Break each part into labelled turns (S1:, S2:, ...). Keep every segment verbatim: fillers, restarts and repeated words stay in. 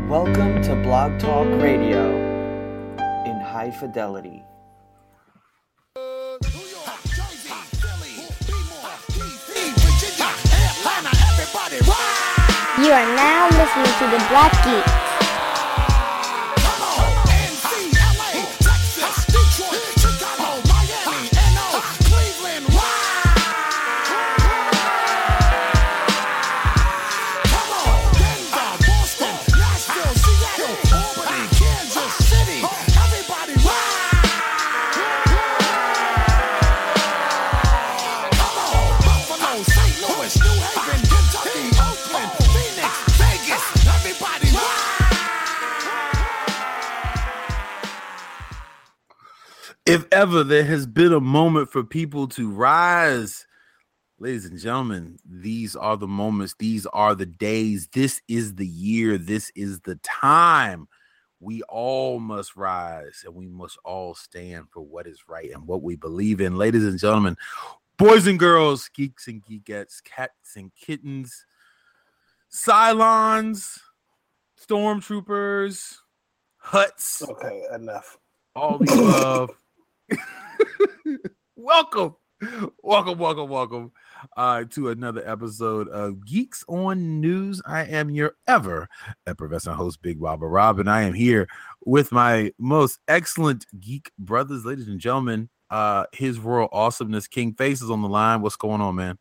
S1: Welcome to Blog Talk Radio in high fidelity.
S2: You are now listening to the Black Geeks.
S3: If ever there has been a moment for people to rise, ladies and gentlemen, these are the moments. These are the days. This is the year. This is the time. We all must rise and we must all stand for what is right and what we believe in. Ladies and gentlemen, boys and girls, geeks and geekettes, cats and kittens, Cylons, stormtroopers, huts.
S4: Okay, enough.
S3: All the above. welcome welcome welcome welcome uh to another episode of Geeks on News. I am your ever effervescent host, Big Baba Rob, and I am here with my most excellent geek brothers. Ladies and gentlemen, uh his royal awesomeness King Face is on the line. What's going on, man?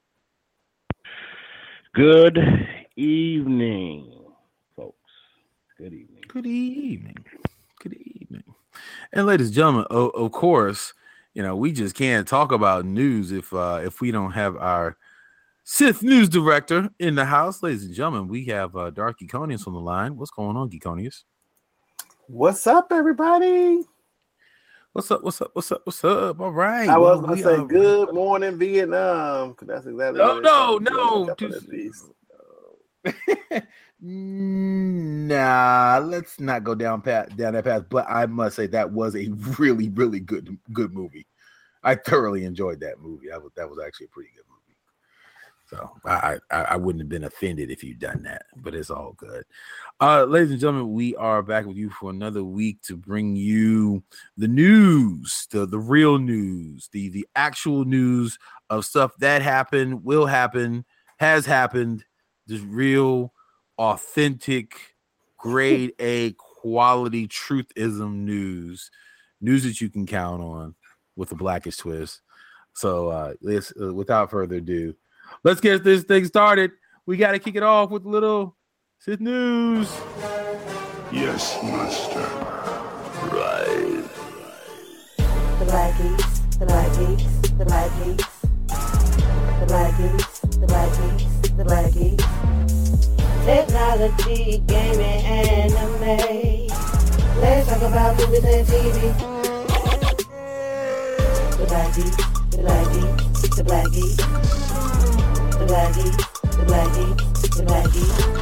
S5: Good evening, folks. Good evening.
S3: Good evening. Good evening. And ladies and gentlemen, of, of course, you know, we just can't talk about news if uh, if we don't have our Sith news director in the house. Ladies and gentlemen, we have uh, Darth Geekonius on the line. What's going on, Geekonius?
S4: What's up, everybody?
S3: What's up? What's up? What's up? What's up? All right.
S4: I was
S3: well,
S4: going to say good morning, Vietnam, because that's exactly
S3: no,
S4: what
S3: no, no. Nah, let's not go down path down that path. But I must say that was a really, really good, good movie. I thoroughly enjoyed that movie. That was that was actually a pretty good movie. So I I, I wouldn't have been offended if you'd done that, but it's all good. Uh, ladies and gentlemen, we are back with you for another week to bring you the news, the the real news, the the actual news of stuff that happened, will happen, has happened, just real, authentic, grade A quality truthism news, news that you can count on with a blackish twist. So uh, let's, uh, without further ado, let's get this thing started. We got to kick it off with a little Sith news.
S6: Yes, master. Right.
S7: The Black Geeks, the Black Geeks, the Black Geeks, the Black Geeks, the Black Geeks, the Black Geeks. Technology, gaming, anime. Let's talk about movies and T V. The Black Geeks, the Black Geeks, the Black Geeks. The Black Geeks, the Black Geeks, the Black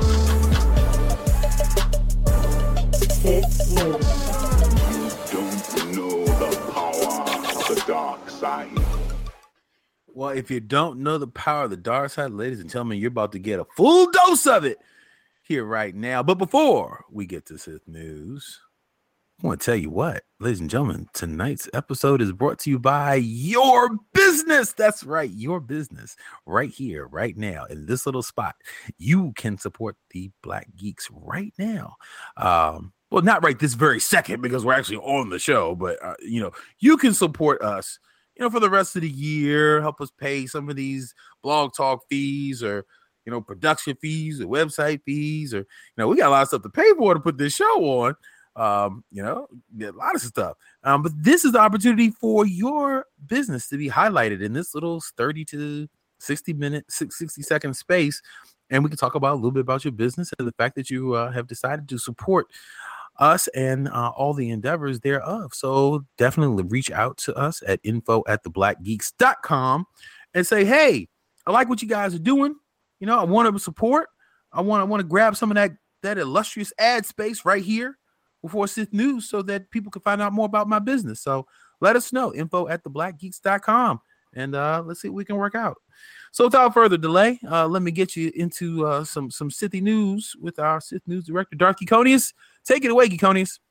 S7: Geeks. Sith News.
S6: Don't know the power of the dark side.
S3: Well, if you don't know the power of the dark side, ladies and gentlemen, you're about to get a full dose of it here right now. But before we get to Sith news, I want to tell you what, ladies and gentlemen, tonight's episode is brought to you by your business. That's right, your business right here, right now, in this little spot. You can support the Black Geeks right now. Um, well, not right this very second because we're actually on the show, but uh, you know, you can support us, you know, for the rest of the year, help us pay some of these blog talk fees or, you know, production fees or website fees, or, you know, we got a lot of stuff to pay for to put this show on. Um, you know, a lot of stuff. Um, but this is the opportunity for your business to be highlighted in this little thirty to sixty minute, sixty second space. And we can talk about a little bit about your business and the fact that you uh, have decided to support us and uh, all the endeavors thereof. So definitely reach out to us at info at the black geeks dot com and say, hey, I like what you guys are doing. You know, I want to support. I want, I want to grab some of that, that illustrious ad space right here before Sith News so that people can find out more about my business. So let us know, info at the black geeks dot com, and uh, let's see what we can work out. So without further delay, uh, let me get you into uh, some some Sithy news with our Sith News Director, Darth Geekonius. Take it away, Geekonius.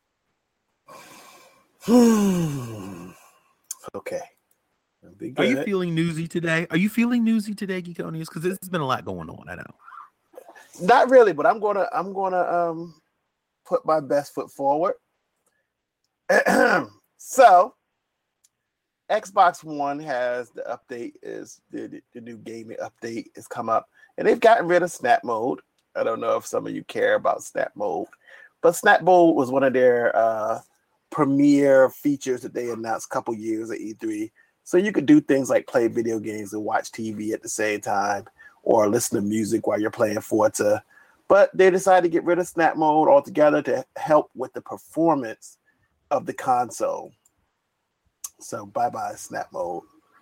S4: Okay. Be
S3: Are you
S4: good.
S3: feeling newsy today? Are you feeling newsy today, Geekonius? Because there's been a lot going on. I know.
S4: Not really, but I'm gonna I'm gonna um put my best foot forward. So, Xbox One has the update is the, the new gaming update has come up, and they've gotten rid of Snap Mode. I don't know if some of you care about Snap Mode, but Snap Mode was one of their uh, premier features that they announced a couple years at E three. So you could do things like play video games and watch T V at the same time, or listen to music while you're playing Forza. But they decided to get rid of Snap Mode altogether to help with the performance of the console. So bye-bye Snap Mode.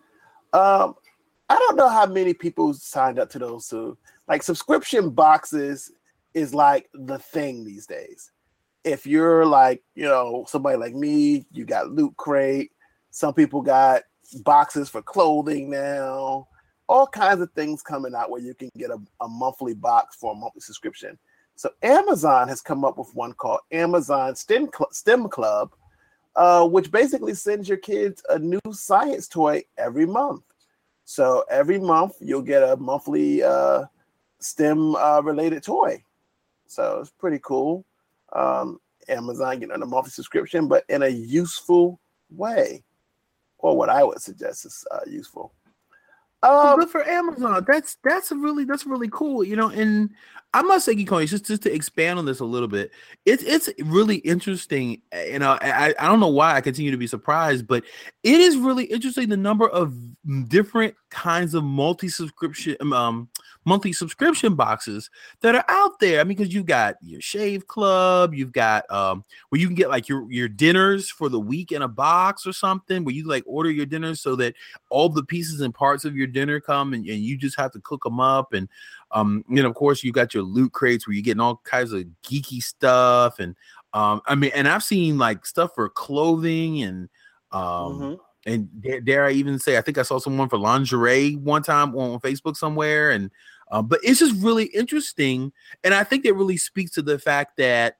S4: Um, I don't know how many people signed up to those two. Like, subscription boxes is like the thing these days. If you're like, you know, somebody like me, you got Loot Crate. Some people got boxes for clothing now. All kinds of things coming out where you can get a, a monthly box for a monthly subscription. So Amazon has come up with one called Amazon STEM, Cl- STEM Club, uh, which basically sends your kids a new science toy every month. So every month you'll get a monthly uh, STEM uh, related toy. So it's pretty cool. Um, Amazon getting a monthly subscription, but in a useful way, or what I would suggest is uh, useful.
S3: Well,
S4: Um,
S3: good for Amazon. That's that's a really that's really cool. You know, and I must say, Geekonius, just just to expand on this a little bit, it's it's really interesting. You know, I I don't know why I continue to be surprised, but it is really interesting the number of different kinds of multi subscription um monthly subscription boxes that are out there. I mean, because you've got your Shave Club, you've got um where you can get like your your dinners for the week in a box or something, where you like order your dinners so that all the pieces and parts of your dinner come and, and you just have to cook them up. And um you know, of course, you got your Loot Crates where you're getting all kinds of geeky stuff. And um I mean, and I've seen like stuff for clothing and um
S4: mm-hmm.
S3: and dare, dare I even say, I think I saw someone for lingerie one time on Facebook somewhere. And um, but it's just really interesting, and I think that really speaks to the fact that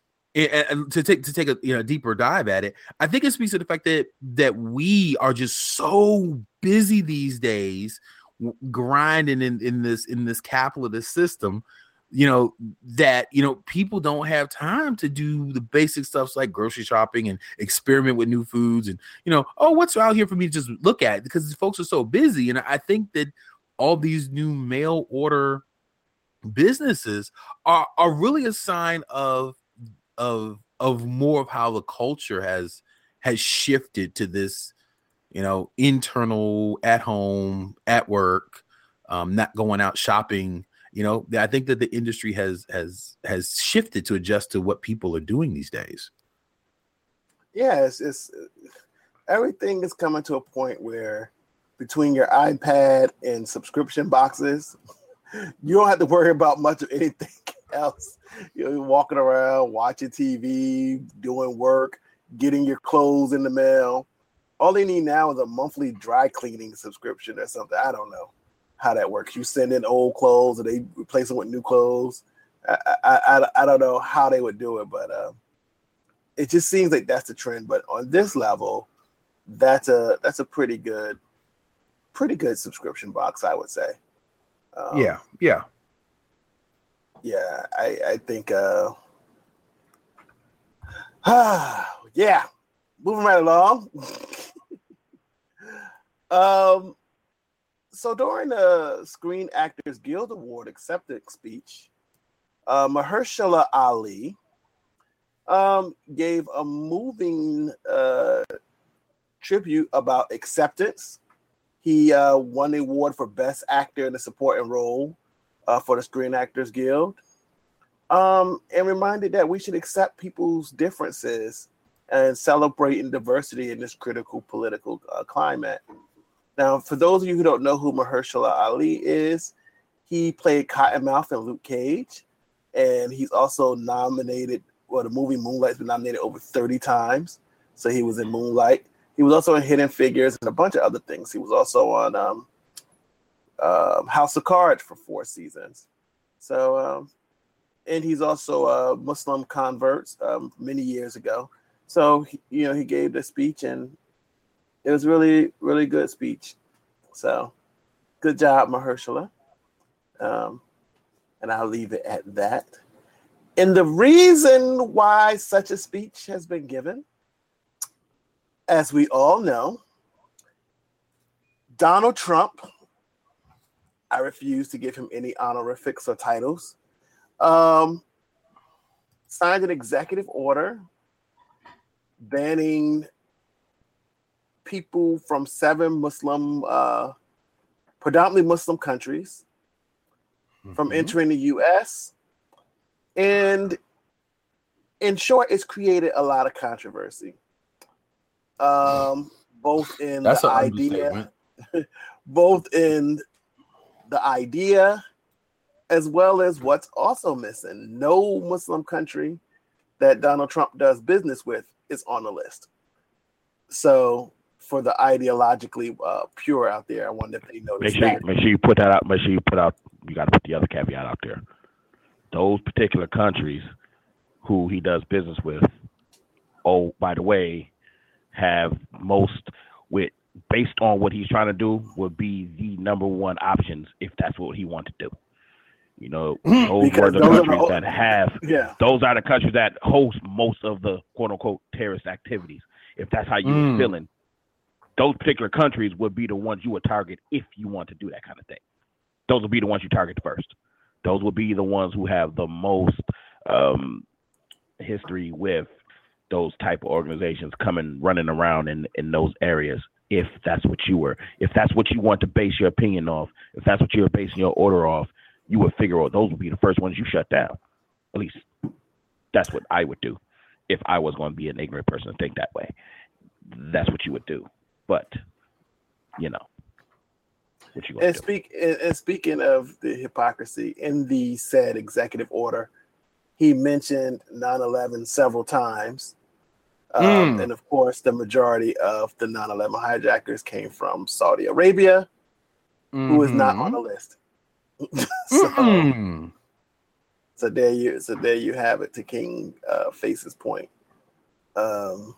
S3: and to take to take a you know deeper dive at it, I think it speaks to the fact that that we are just so busy these days, grinding in, in this in this capitalist system, you know, that you know people don't have time to do the basic stuff like grocery shopping and experiment with new foods and you know, oh, what's out here for me to just look at, because folks are so busy. And I think that all these new mail order businesses are are really a sign of of of more of how the culture has has shifted to this, you know, internal, at home, at work, um, not going out shopping. You know, I think that the industry has has has shifted to adjust to what people are doing these days.
S4: Yeah, it's, it's everything is coming to a point where between your iPad and subscription boxes, you don't have to worry about much of anything else. You're walking around, watching T V, doing work, getting your clothes in the mail. All they need now is a monthly dry cleaning subscription or something. I don't know how that works. You send in old clothes and they replace them with new clothes. I I, I, I don't know how they would do it, but uh, it just seems like that's the trend. But on this level, that's a that's a pretty good, pretty good subscription box, I would say. Um,
S3: yeah, yeah.
S4: Yeah, I, I think, uh, ah, yeah, moving right along. um, so during the Screen Actors Guild Award acceptance speech, uh, Mahershala Ali um, gave a moving uh, tribute about acceptance. He uh, won the award for Best Actor in a Supporting Role Uh, for the Screen Actors Guild, um, and reminded that we should accept people's differences and celebrating diversity in this critical political uh, climate. Now, for those of you who don't know who Mahershala Ali is, he played Cottonmouth in Luke Cage, and he's also nominated, well, the movie Moonlight's been nominated over thirty times, so he was in Moonlight. He was also in Hidden Figures and a bunch of other things. He was also on um, um, House of Cards for four seasons. So, um, and he's also a Muslim convert um, many years ago. So, he, you know, he gave the speech, and it was really, really good speech. So, good job, Mahershala. Um, and I'll leave it at that. And the reason why such a speech has been given, as we all know, Donald Trump, I refuse to give him any honorifics or titles, um, signed an executive order banning people from seven Muslim, uh, predominantly Muslim countries mm-hmm. from entering the U S. And in short, it's created a lot of controversy. Um, both in
S3: That's
S4: the idea, both in the idea, as well as what's also missing. No Muslim country that Donald Trump does business with is on the list. So, for the ideologically uh, pure out there, I wonder if they notice
S5: make sure,
S4: that.
S5: Make sure you put that out. Make sure you put out. You got to put the other caveat out there. Those particular countries who he does business with, oh, by the way, have most with based on what he's trying to do would be the number one options if that's what he wants to do. You know, those
S4: Because
S5: are the
S4: those
S5: countries
S4: are the,
S5: that have.
S4: Yeah.
S5: Those are the countries that host most of the quote unquote terrorist activities. If that's how you
S3: Mm.
S5: were feeling, those particular countries would be the ones you would target if you want to do that kind of thing. Those would be the ones you target first. Those would be the ones who have the most um, history with those type of organizations coming running around in, in those areas. If that's what you were, if that's what you want to base your opinion off, if that's what you're basing your order off, you would figure out those would be the first ones you shut down. At least that's what I would do if I was going to be an ignorant person to think that way. That's what you would do. But, you know. What you
S4: and speak and, and speaking of the hypocrisy in the said executive order, he mentioned nine eleven several times, um,
S3: Mm.
S4: and of course, the majority of the nine eleven hijackers came from Saudi Arabia,
S3: Mm-hmm.
S4: who is not on the list. so,
S3: Mm-mm.
S4: so there you, so there you have it. To King uh, Face's point, um,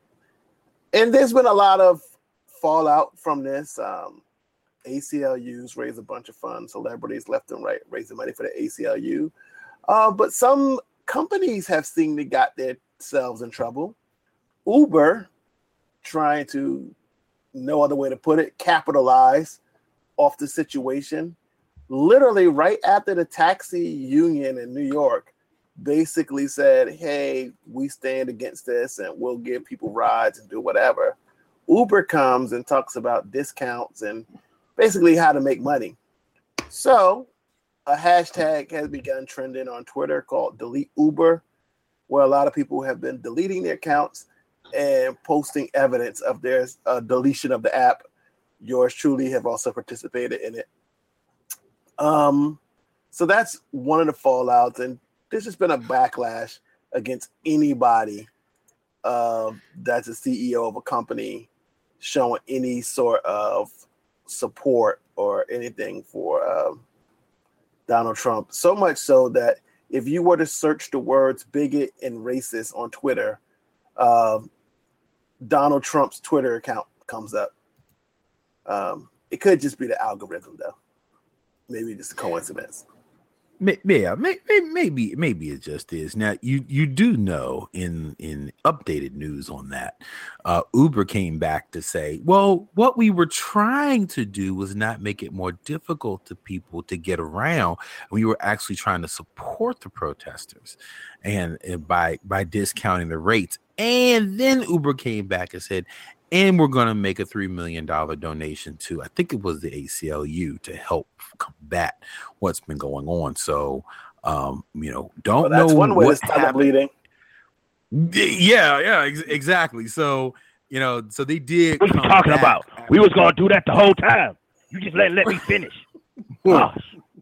S4: and there's been a lot of fallout from this. Um, A C L Us raise a bunch of funds, celebrities left and right raising money for the A C L U. Uh, but some companies have seemingly got themselves in trouble. Uber, trying to, no other way to put it, capitalize off the situation. Literally right after the taxi union in New York basically said, hey, we stand against this and we'll give people rides and do whatever. Uber comes and talks about discounts and basically how to make money. So a hashtag has begun trending on Twitter called Delete Uber, where a lot of people have been deleting their accounts and posting evidence of their uh, deletion of the app. Yours truly have also participated in it. Um, so that's one of the fallouts, and there's just been a backlash against anybody uh, that's a C E O of a company showing any sort of support or anything for um, Donald Trump. So much so that if you were to search the words bigot and racist on Twitter, uh, Donald Trump's Twitter account comes up. Um, it could just be the algorithm, though. Maybe just a coincidence.
S3: Yeah, maybe maybe it just is. Now you you do know in in updated news on that, uh, Uber came back to say, well, what we were trying to do was not make it more difficult to people to get around. We were actually trying to support the protesters, and, and by by discounting the rates. And then Uber came back and said, and we're going to make a three million dollars donation to, I think it was the A C L U, to help combat what's been going on. So, um, you know, don't
S4: well, that's
S3: know
S4: one way
S3: what
S4: to stop
S3: happened.
S4: bleeding.
S3: Yeah, yeah, ex- exactly. So, you know, so they did.
S5: What are you
S3: come
S5: talking
S3: back
S5: about?
S3: after-
S5: We was going to do that the whole time. You just let, let me finish. Gosh.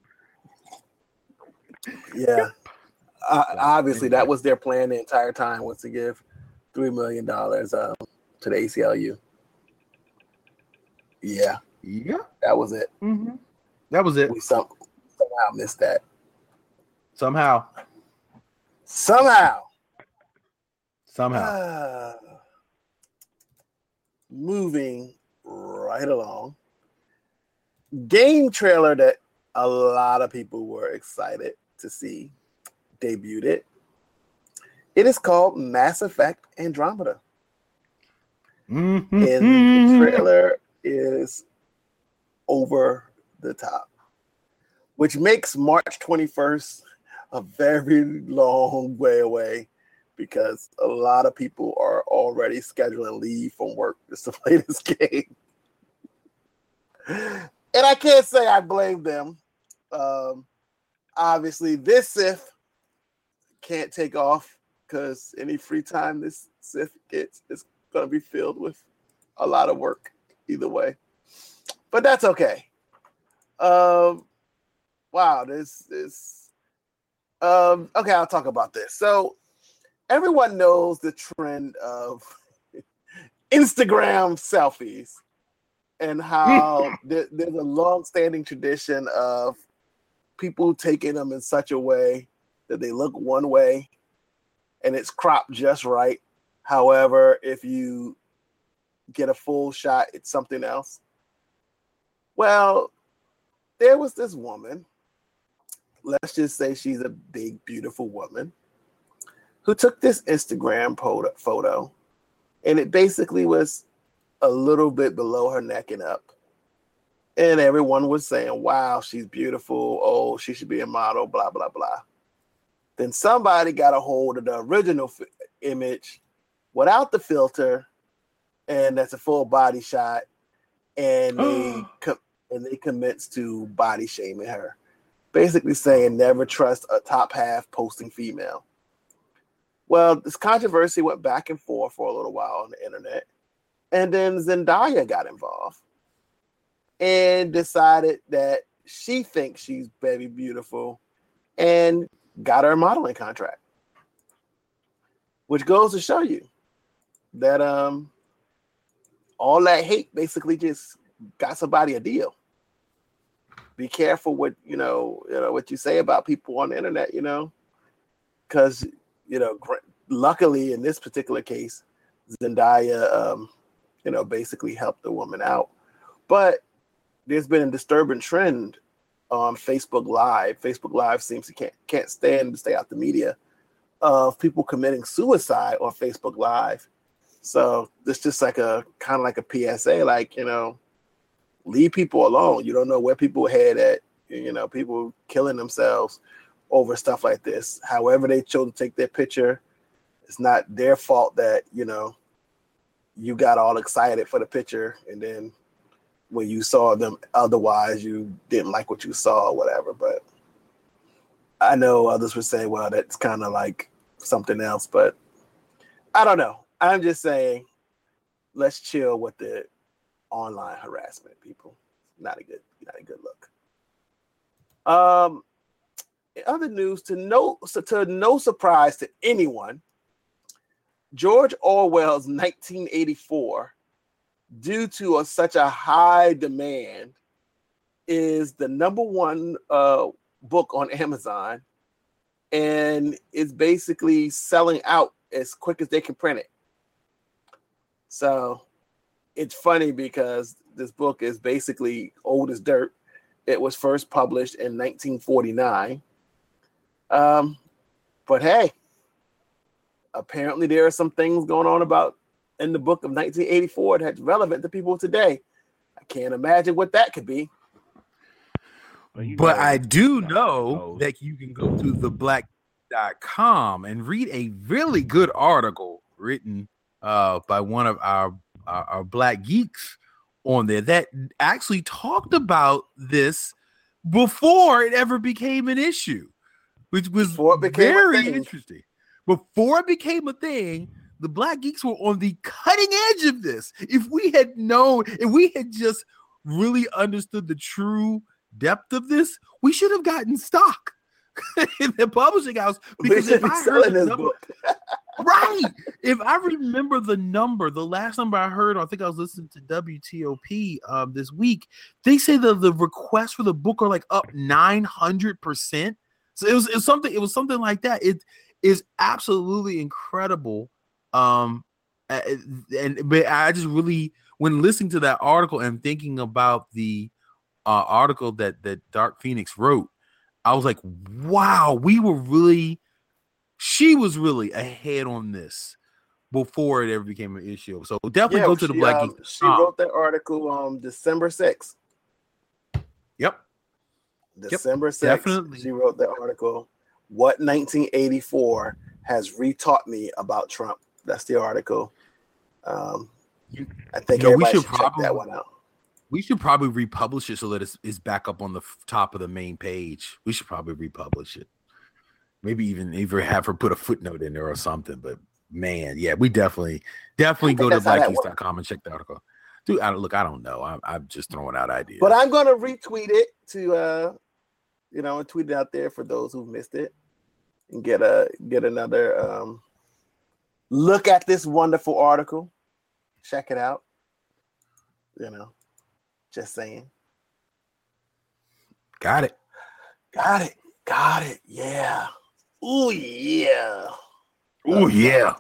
S4: Yeah. Uh, obviously, that was their plan the entire time, was to give three million dollars um, to the A C L U. Yeah.
S3: Yeah.
S4: That was it.
S3: Mm-hmm. That was it.
S4: We some, somehow missed that.
S3: Somehow.
S4: Somehow.
S3: Somehow.
S4: Uh, moving right along. Game trailer that a lot of people were excited to see debuted it. It is called Mass Effect Andromeda.
S3: Mm-hmm.
S4: And the trailer is over the top, which makes March twenty-first a very long way away because a lot of people are already scheduling leave from work just to play this game. And I can't say I blame them. Um, obviously, this Sith can't take off because any free time this Sith gets is going to be filled with a lot of work either way. But that's okay. Um, wow, this this. Um, okay, I'll talk about this. So everyone knows the trend of Instagram selfies and how there, there's a long-standing tradition of people taking them in such a way that they look one way and it's cropped just right. However, if you get a full shot, it's something else. Well, there was this woman, let's just say she's a big, beautiful woman, who took this Instagram photo, and it basically was a little bit below her neck and up. And everyone was saying, wow, she's beautiful. Oh, she should be a model, blah, blah, blah. Then somebody got a hold of the original f- image without the filter, and that's a full body shot, and they com- and they commenced to body shaming her, basically saying never trust a top half posting female. Well, this controversy went back and forth for a little while on the internet, and then Zendaya got involved and decided that she thinks she's very beautiful and got her a modeling contract, which goes to show you that um all that hate basically just got somebody a deal. Be careful what you know, you know what you say about people on the internet, you know, because you know, gr- luckily in this particular case, Zendaya, um, you know, basically helped the woman out. But there's been a disturbing trend on Facebook Live. Facebook Live seems to can't can't stand to stay out the media of people committing suicide on Facebook Live. So it's just like a kind of like a P S A, like, you know, leave people alone. You don't know where people head at. You know, people killing themselves over stuff like this. However they chose to take their picture, it's not their fault that, you know, you got all excited for the picture and then when you saw them otherwise you didn't like what you saw or whatever. But I know others would say, well, that's kind of like something else, but I don't know. I'm just saying, let's chill with the online harassment, people. Not a good, not a good look. Um, in other news, to no, so to no surprise to anyone, George Orwell's nineteen eighty-four, due to a, such a high demand, is the number one uh, book on Amazon, and it's basically selling out as quick as they can print it. So it's funny because this book is basically old as dirt. It was first published in nineteen forty-nine. Um, but hey, apparently there are some things going on about in the book of nineteen eighty-four that's relevant to people today. I can't imagine what that could be.
S3: But, but I do know that you can go to the black dot com and read a really good article written uh, by one of our, our, our black geeks on there that actually talked about this before it ever became an issue, which was very interesting. Before it became a thing, the black geeks were on the cutting edge of this. If we had known, if we had just really understood the true depth of this, we should have gotten stock in the publishing house. Because if I heard
S4: this
S3: number,
S4: book.
S3: right, if I remember the number, the last number I heard, I think I was listening to W T O P um, this week. They say that the requests for the book are like up nine hundred percent. So it was, it was something. It was something like that. It is absolutely incredible. Um, and, and but I just really, when listening to that article and thinking about the uh, article that that Dark Phoenix wrote, I was like, wow, we were really, she was really ahead on this before it ever became an issue. So definitely
S4: Yeah,
S3: go to the
S4: she,
S3: Black
S4: um,
S3: Geek.
S4: she wrote that article on December sixth.
S3: Yep.
S4: December sixth.
S3: definitely.
S4: She wrote that article. What nineteen eighty-four has retaught me about Trump. That's the article. Um, I think
S3: You know, we
S4: everybody
S3: should
S4: should check
S3: probably-
S4: that one out.
S3: We should probably republish it so that it's, it's back up on the f- top of the main page. We should probably republish it. Maybe even even have her put a footnote in there or something. But man, yeah, we definitely definitely
S4: I think
S3: go to
S4: that's how that
S3: blackgeeks dot com and check the article. Dude, I don't look, I don't know. I'm, I'm just throwing out ideas.
S4: But I'm going to retweet it to, uh, you know, and tweet it out there for those who missed it and get a get another um, look at this wonderful article. Check it out. You know, just saying.
S3: Got it.
S4: Got it. Got it. Yeah. Ooh, yeah.
S3: Oh yeah.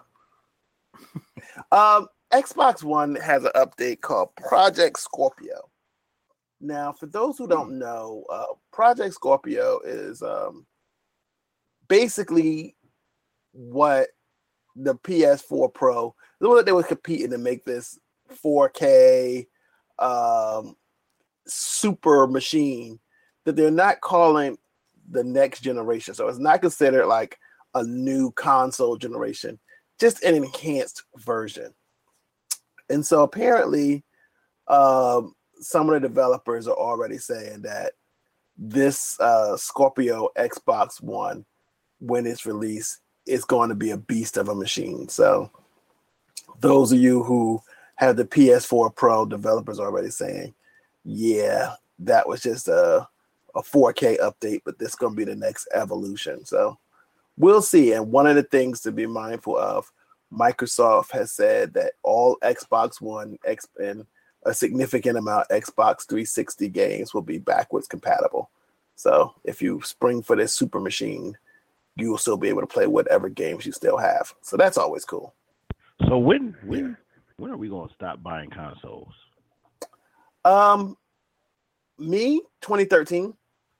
S4: Um, Xbox One has an update called Project Scorpio. Now, for those who don't know, uh, Project Scorpio is um, basically what the P S four Pro, the one that they were competing to make this four K um, super machine that they're not calling the next generation. So it's not considered like a new console generation, just an enhanced version. And so apparently um, some of the developers are already saying that this uh, Scorpio Xbox One, when it's released, is going to be a beast of a machine. So those of you who have the P S four Pro, developers are already saying, yeah, that was just a, a four K update, but this is going to be the next evolution. So we'll see. And one of the things to be mindful of, Microsoft has said that all Xbox One X and a significant amount of Xbox three sixty games will be backwards compatible. So if you spring for this super machine, you will still be able to play whatever games you still have. So that's always cool.
S5: So when when when are we gonna stop buying consoles?
S4: Um, me, twenty thirteen.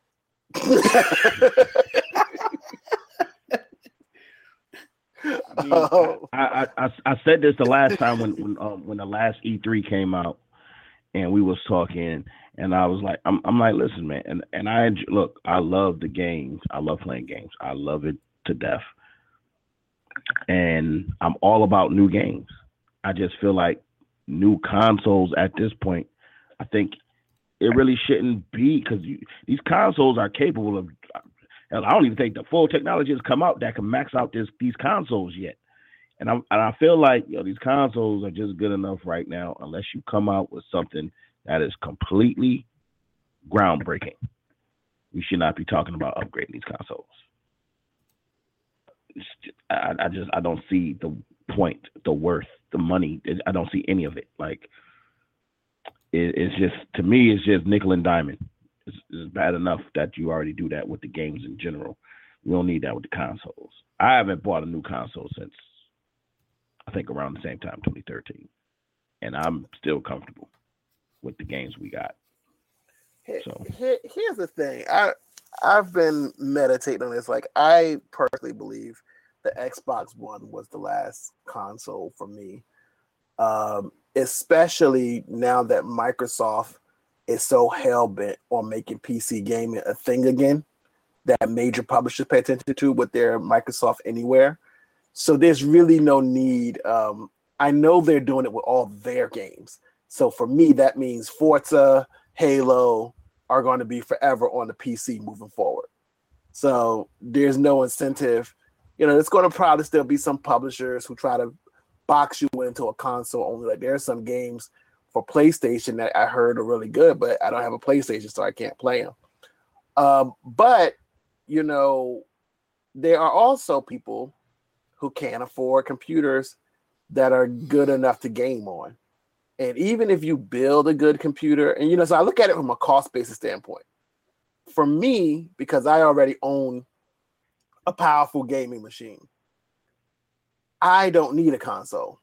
S5: I, mean,
S4: Oh.
S5: I, I, I I said this the last time when when um, when the last E three came out, and we was talking, and I was like, I'm I'm like, listen, man, and and I enjoy, look, I love the games, I love playing games, I love it to death, and I'm all about new games. I just feel like new consoles at this point, I think it really shouldn't be, because these consoles are capable of. I don't even think the full technology has come out that can max out this these consoles yet. And I and I feel like, you know, these consoles are just good enough right now unless you come out with something that is completely groundbreaking. We should not be talking about upgrading these consoles. It's just, I, I just I don't see the point, the worth, the money. I don't see any of it. Like it, it's just, to me, it's just nickel and diamond. It's, it's bad enough that you already do that with the games in general. We don't need that with the consoles. I haven't bought a new console since I think around the same time, twenty thirteen, and I'm still comfortable with the games we got. So
S4: Here, here's the thing. I I've been meditating on this. Like, I personally believe the Xbox One was the last console for me, um, especially now that Microsoft is so hell-bent on making P C gaming a thing again that major publishers pay attention to with their Microsoft Anywhere. So there's really no need. Um, I know they're doing it with all their games. So for me, that means Forza, Halo are going to be forever on the P C moving forward. So there's no incentive. You know, it's going to probably still be some publishers who try to box you into a console only. Like, there are some games for PlayStation that I heard are really good, but I don't have a PlayStation, so I can't play them. Um, but, you know, there are also people who can't afford computers that are good enough to game on. And even if you build a good computer, and you know, so I look at it from a cost basis standpoint. For me, because I already own a powerful gaming machine, I don't need a console.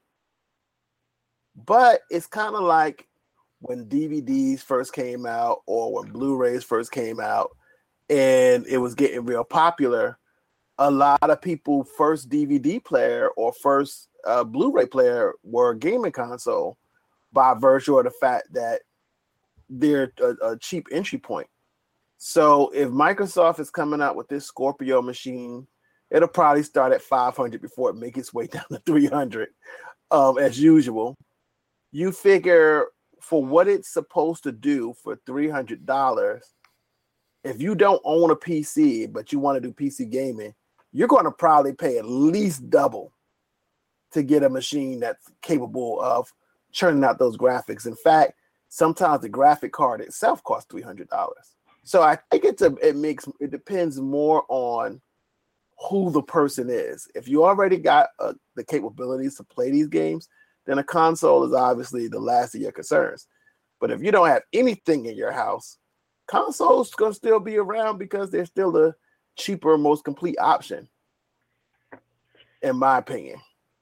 S4: But it's kind of like when D V Ds first came out or when Blu-rays first came out and it was getting real popular. A lot of people first D V D player or first uh, Blu-ray player were a gaming console by virtue of the fact that they're a, a cheap entry point. So if Microsoft is coming out with this Scorpio machine, it'll probably start at five hundred before it makes its way down to three hundred, um, as usual. You figure for what it's supposed to do for three hundred dollars, if you don't own a P C, but you want to do P C gaming, you're going to probably pay at least double to get a machine that's capable of churning out those graphics. In fact, sometimes the graphic card itself costs three hundred dollars. So I think it's a, it makes, it depends more on who the person is. If you already got uh, the capabilities to play these games, then a console is obviously the last of your concerns. But if you don't have anything in your house, consoles going to still be around because they're still the cheaper, most complete option, in my opinion.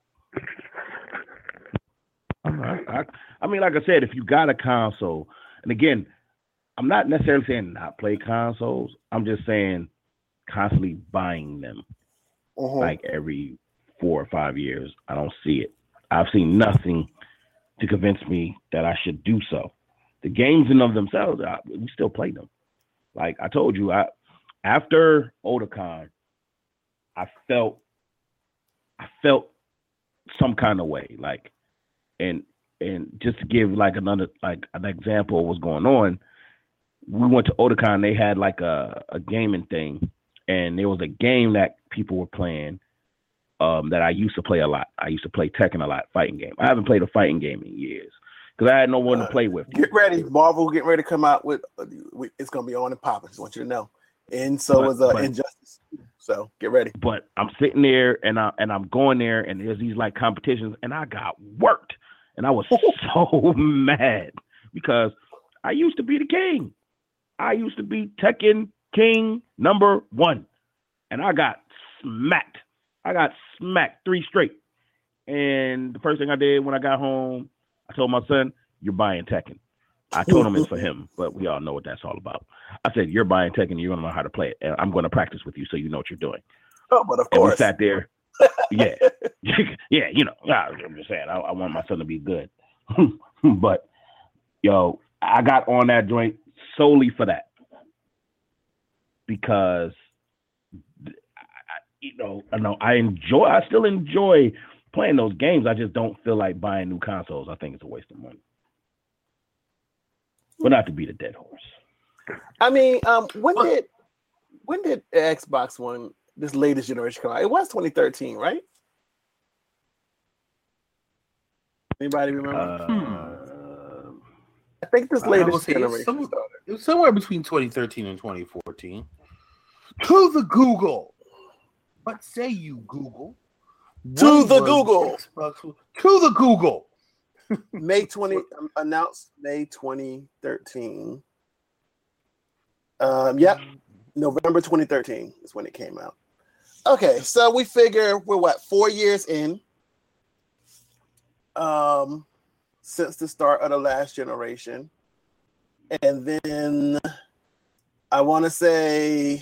S5: I, I, I mean, like I said, if you got a console, and again, I'm not necessarily saying not play consoles. I'm just saying constantly buying them,
S4: Uh-huh.
S5: like every four or five years. I don't see it. I've seen nothing to convince me that I should do so. The games in of themselves, I, we still play them. Like I told you, I after Otakon, I felt, I felt some kind of way. Like, and and just to give like another like an example of what's going on, we went to Otakon. They had like a a gaming thing, and there was a game that people were playing. Um, that I used to play a lot. I used to play Tekken a lot, fighting game. I haven't played a fighting game in years because I had no one
S4: Uh,
S5: to play with.
S4: Get ready, Marvel. Getting ready to come out with. Uh, with- it's going to be on and popping. Just want you to know. And so
S5: But-
S4: is uh,
S5: but-
S4: Injustice. So get ready.
S5: But I'm sitting there and I and I'm going there and there's these like competitions and I got worked and I was so mad because I used to be the king. I used to be Tekken King number one, and I got smacked. I got smacked three straight. And the first thing I did when I got home, I told my son, "You're buying Tekken." I told him it's for him, but we all know what that's all about. I said, "You're buying Tekken, you're gonna know how to play it, and I'm gonna practice with you so you know what you're doing."
S4: Oh, but of
S5: And we
S4: course.
S5: sat there. Yeah, yeah, you know, I'm just saying, I, I want my son to be good. But yo, I got on that joint solely for that because I, you know, I know I enjoy, I still enjoy playing those games. I just don't feel like buying new consoles. I think it's a waste of money. But not to beat a dead horse.
S4: I mean, um, when did when did Xbox One, this latest generation, come out? It was twenty thirteen, right? Anybody remember?
S5: Uh,
S4: I think this
S3: I would
S4: latest
S3: say it's
S4: generation
S3: somewhere,
S4: started.
S3: it was somewhere between twenty thirteen and twenty fourteen. To the Google. What say you, Google?
S4: To
S3: When
S4: the
S3: was
S4: Google.
S3: Xbox One- To the Google.
S4: May twentieth, um, announced May twenty thirteen. Um, yep, November twenty thirteen is when it came out. Okay, so we figure we're what, four years in um, since the start of the last generation. And then I want to say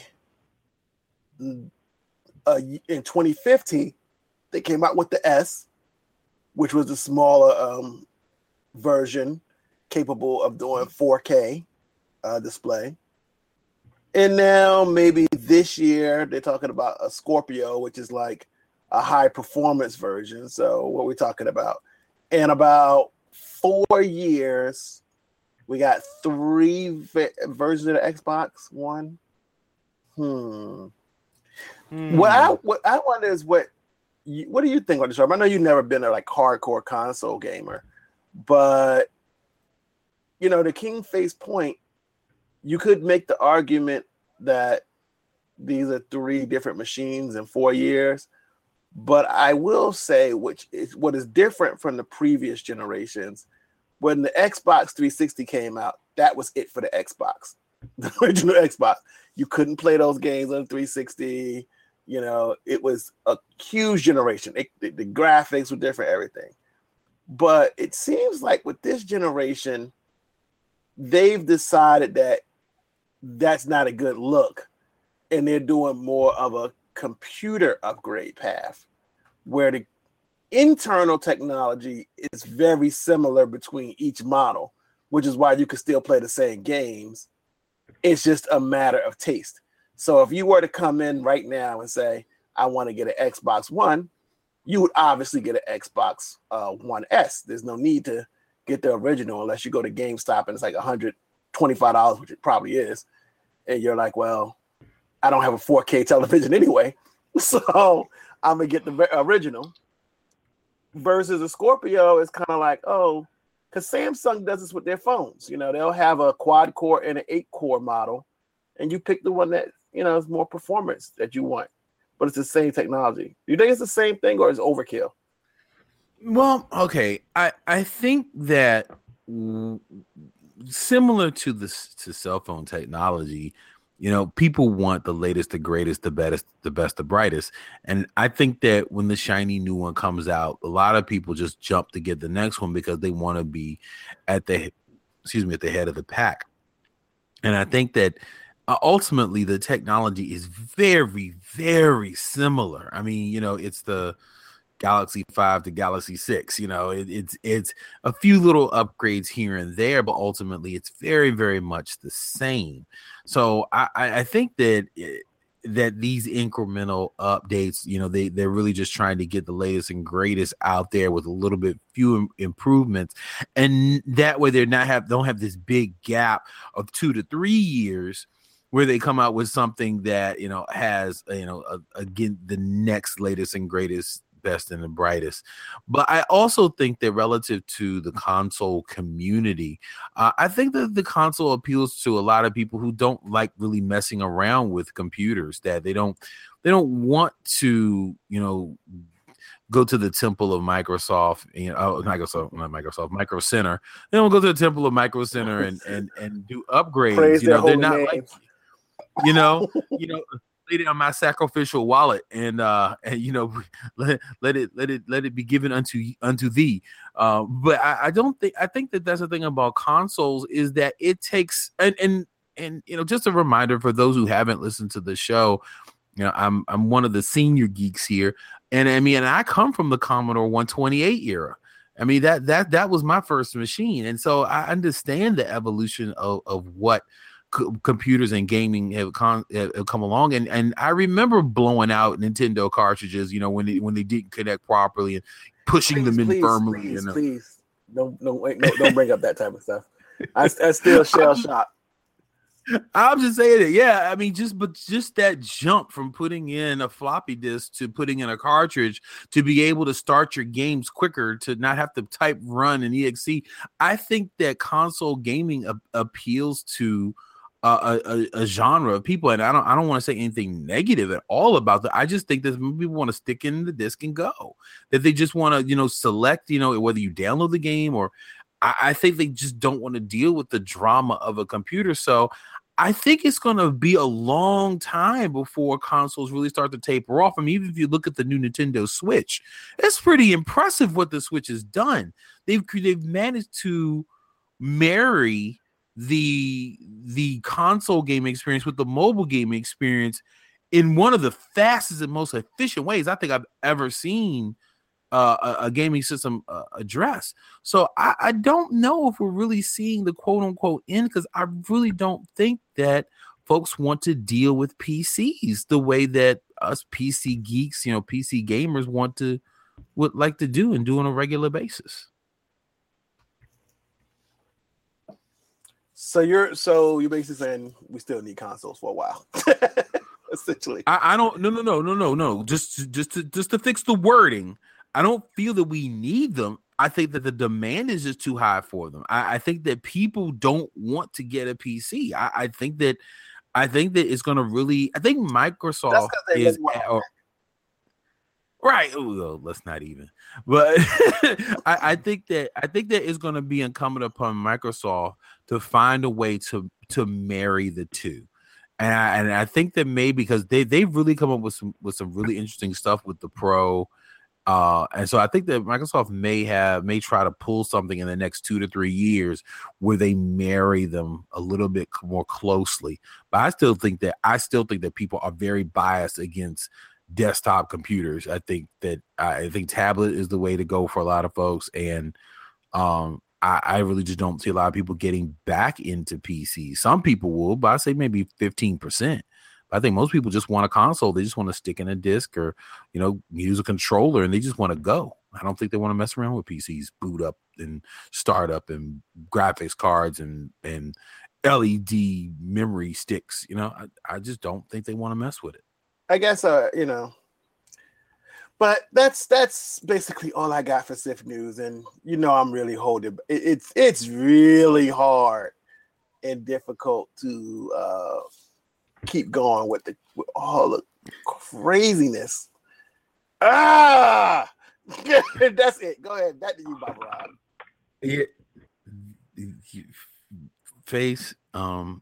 S4: uh, in twenty fifteen, they came out with the S, which was the smaller um, version capable of doing four K uh, display. And now maybe this year they're talking about a Scorpio, which is like a high performance version. So what we're talking about. In about four years, we got three v- versions of the Xbox One. Hmm. What I what I wonder is what you, what do you think on the show? I know you've never been a like hardcore console gamer, but you know, the King Face point, you could make the argument that these are three different machines in four years, But I will say, which is what is different from the previous generations, when the Xbox three sixty came out, that was it for the Xbox, the original Xbox. You couldn't play those games on three sixty. You know, it was a huge generation. It, the, the graphics were different, everything. But it seems like with this generation, they've decided that that's not a good look, and they're doing more of a computer upgrade path where the internal technology is very similar between each model, which is why you can still play the same games. It's just a matter of taste. So if you were to come in right now and say, I want to get an Xbox One, you would obviously get an Xbox uh, One S. There's no need to get the original unless you go to GameStop and it's like one hundred twenty-five dollars, which it probably is. And you're like, well, I don't have a four K television anyway, so I'm going to get the original. Versus a Scorpio is kind of like, oh, because Samsung does this with their phones. You know, they'll have a quad core and an eight core model, and you pick the one that, you know, is more performance that you want, but it's the same technology. Do you think it's the same thing or is it overkill?
S3: Well, okay. I, I think that w- similar to the to cell phone technology, you know, people want the latest, the greatest, the best, the best, the brightest. And I think that when the shiny new one comes out, a lot of people just jump to get the next one because they want to be at the, excuse me, at the head of the pack. And I think that uh, ultimately the technology is very, very similar. I mean, you know, it's the Galaxy five to Galaxy six, you know, it, it's it's a few little upgrades here and there, but ultimately it's very, very much the same. So I, I think that it, that these incremental updates, you know, they they're really just trying to get the latest and greatest out there with a little bit few improvements, and that way they're not have don't have this big gap of two to three years where they come out with something that, you know, has, you know, a, again the next latest and greatest, best and the brightest. But I also think that relative to the console community, uh, I think that the console appeals to a lot of people who don't like really messing around with computers, that they don't they don't want to, you know, go to the temple of Microsoft, you know, oh, Microsoft, not Microsoft, Micro Center. They don't go to the temple of Micro Center and and and do upgrades.
S4: Praise
S3: you know, they're not
S4: names.
S3: like, you know, you know. Lay down my sacrificial wallet and uh and you know let, let it let it let it be given unto unto thee. Uh, but I, I don't think I think that that's the thing about consoles is that it takes and and and you know, just a reminder for those who haven't listened to the show, you know, I'm I'm one of the senior geeks here, and I mean, and I come from the Commodore one twenty-eight era. I mean, that that that was my first machine, and so I understand the evolution of of what computers and gaming have, con- have come along, and and I remember blowing out Nintendo cartridges, you know, when they when they didn't connect properly and pushing
S4: please,
S3: them in
S4: please,
S3: firmly.
S4: Please,
S3: you know?
S4: please, don't don't wait, no, don't bring up that type of stuff. I, I still shell shock.
S3: I'm just saying it. Yeah, I mean, just but just that jump from putting in a floppy disk to putting in a cartridge to be able to start your games quicker, to not have to type run and E X E. I think that console gaming a- appeals to A, a, a genre of people, and I don't I don't want to say anything negative at all about that. I just think that people want to stick in the disc and go. That they just want to, you know, select, you know, whether you download the game or I, I think they just don't want to deal with the drama of a computer. So I think it's going to be a long time before consoles really start to taper off. I mean, even if you look at the new Nintendo Switch, it's pretty impressive what the Switch has done. They've they've managed to marry the the console game experience with the mobile gaming experience in one of the fastest and most efficient ways I think I've ever seen uh, a, a gaming system uh, address. So I, I don't know if we're really seeing the quote unquote end, because I really don't think that folks want to deal with P Cs the way that us P C geeks, you know, P C gamers want to would like to do and do on a regular basis.
S4: So you're so you're basically saying we still need consoles for a while, essentially.
S3: I, I don't. No, no, no, no, no, no. Just, just to just to fix the wording. I don't feel that we need them. I think that the demand is just too high for them. I, I think that people don't want to get a P C. I, I think that I think that it's going to really. I think Microsoft is, or, Right. Well, let's not even. But I, I think that I think that it's going to be incumbent upon Microsoft to find a way to to marry the two. And I, and I think that maybe because they they've really come up with some with some really interesting stuff with the Pro. Uh, and so I think that Microsoft may have may try to pull something in the next two to three years where they marry them a little bit more closely. But I still think that I still think that people are very biased against desktop computers. I think that I think tablet is the way to go for a lot of folks, and um, I, I really just don't see a lot of people getting back into P Cs. Some people will, but I say maybe fifteen percent. I think most people just want a console. They just want to stick in a disc or, you know, use a controller, and they just want to go. I don't think they want to mess around with P Cs, boot up and start up and graphics cards and and L E D memory sticks. You know, I, I just don't think they want to mess with it.
S4: I guess, uh, you know, but that's that's basically all I got for S I F news. And, you know, I'm really holding. It, it's it's really hard and difficult to uh, keep going with the with all the craziness. Ah, that's it. Go ahead. That to you, Bob Rob.
S3: Yeah, face. Um,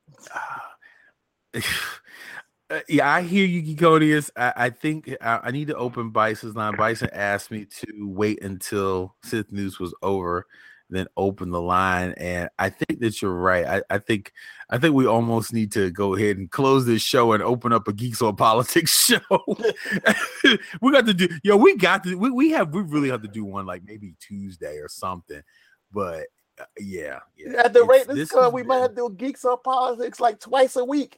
S3: uh, yeah, I hear you, Geekonius. I, I think I, I need to open Bison's line. Bison asked me to wait until Sith News was over, then open the line, and I think that you're right. I, I think I think we almost need to go ahead and close this show and open up a Geeks on Politics show. We got to do, yo, we got to, we, we have, we really have to do one like maybe Tuesday or something. But uh, yeah, yeah.
S4: At the rate
S3: this
S4: this going, we
S3: been,
S4: might have to do Geeks on Politics like twice a week.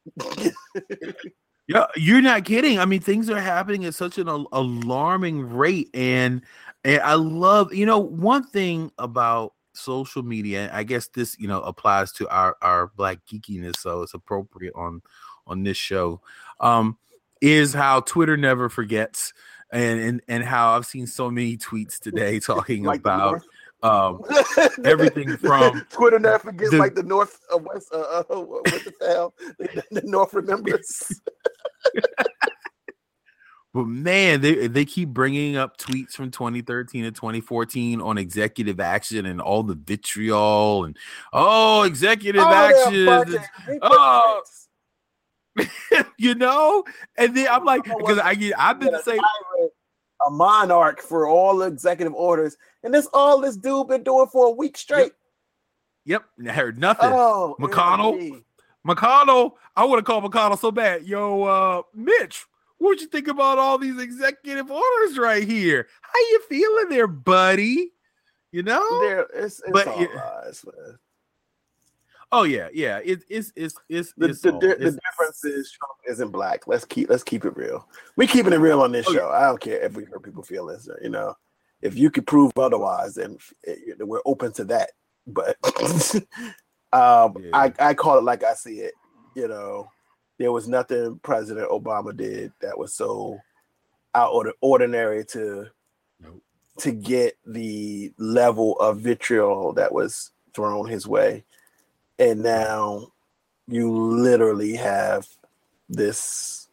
S3: Yeah, you're not kidding. I mean, things are happening at such an al- alarming rate, and and I love, you know, one thing about social media. I guess this, you know, applies to our our Black geekiness, so it's appropriate on on this show. Um, is how Twitter never forgets, and and and how I've seen so many tweets today talking
S4: Like
S3: about. Um, everything from
S4: Twitter never forgets,
S3: the,
S4: like the North, uh, West, uh, uh, what the hell? The, the North remembers.
S3: But man, they they keep bringing up tweets from twenty thirteen and twenty fourteen on executive action and all the vitriol and oh, executive
S4: Oh,
S3: action, and, oh, you know. And then I'm like, because I get, I've been saying.
S4: A monarch for all the executive orders, and this all this dude been doing for a week straight.
S3: Yep, yep. I heard nothing.
S4: Oh,
S3: McConnell, M P. McConnell, I want to call McConnell so bad. Yo, uh, Mitch, what you think about all these executive orders right here? How you feeling there, buddy? You know,
S4: there it's, it's
S3: but
S4: all
S3: it,
S4: lies, man.
S3: Oh yeah, yeah. It, it's it's it's
S4: the,
S3: it's
S4: the,
S3: all,
S4: the
S3: it's,
S4: difference is Trump isn't black. Let's keep let's keep it real. We keeping it real on this
S3: oh,
S4: show.
S3: Yeah.
S4: I don't care if we hear people feel this. You know, if you could prove otherwise, then we're open to that. But um,
S3: yeah.
S4: I I call it like I see it. You know, there was nothing President Obama did that was so out of the ordinary to
S3: nope.
S4: to get the level of vitriol that was thrown his way. And now you literally have this,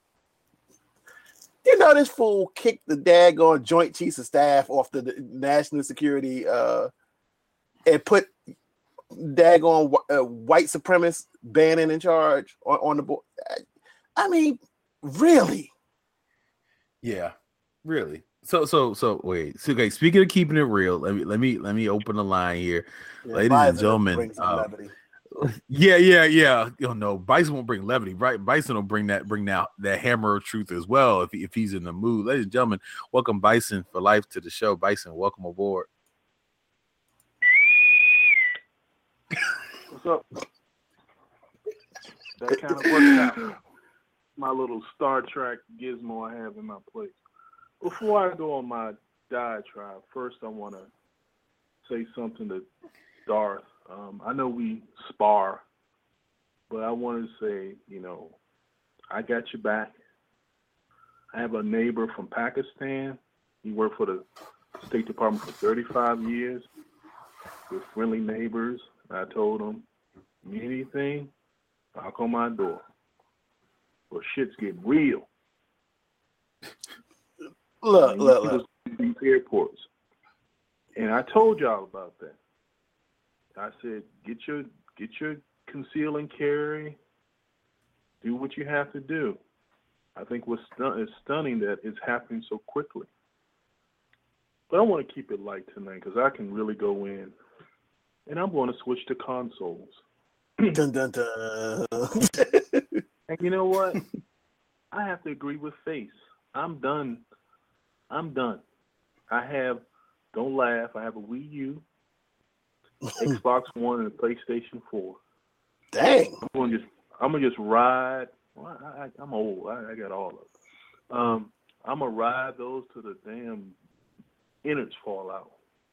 S4: you know, this fool kicked the daggone Joint Chiefs of Staff off the, the national security uh, and put daggone uh, white supremacist Bannon in charge on, on the board. I mean, really?
S3: Yeah, really. So so so wait. So okay, speaking of keeping it real, let me let me let me open the line here. Yeah, ladies Bison and gentlemen. Uh, yeah, yeah, yeah. You know, Bison won't bring levity, right? Bison will bring that bring that that hammer of truth as well if he, if he's in the mood. Ladies and gentlemen, welcome Bison for life to the show. Bison, welcome aboard.
S8: What's up? That kind of works out. My little Star Trek gizmo I have in my place. Before I go on my diatribe, first I want to say something to Darth. Um, I know we spar, but I want to say, you know, I got your back. I have a neighbor from Pakistan. He worked for the State Department for thirty-five years. We're friendly neighbors. I told him, need anything, knock on my door. Well, shit's getting real.
S4: Look,
S8: I mean,
S4: look,
S8: you
S4: look.
S8: These airports, and I told y'all about that. I said, get your get your conceal and carry. Do what you have to do. I think what's stun- it's stunning that it's happening so quickly. But I want to keep it light tonight because I can really go in, and I'm going to switch to consoles.
S4: Dun, dun, dun.
S8: And you know what? I have to agree with Face. I'm done. I'm done. I have, don't laugh, I have a Wii U, Xbox One, and a PlayStation four.
S4: Dang.
S8: I'm going to just, I'm gonna just ride. Well, I, I, I'm old. I, I got all of it. Um, I'm gonna ride those to the damn innards fall out.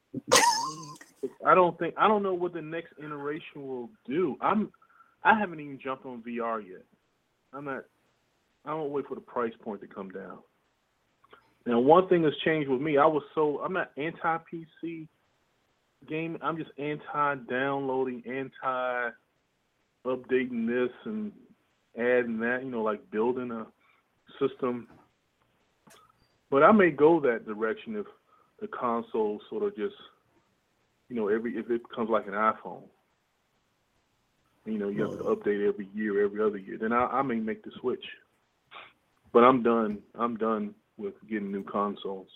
S8: I don't think I don't know what the next iteration will do. I'm I haven't even jumped on V R yet. I'm not. I don't wait for the price point to come down. Now, one thing that's changed with me, I was so I'm not anti-P C game. I'm just anti-downloading, anti-updating this and adding that. You know, like building a system. But I may go that direction if the console sort of just, you know, every if it becomes like an iPhone. You know, you have to update every year, every other year. Then I, I may make the switch. But I'm done. I'm done with getting new consoles.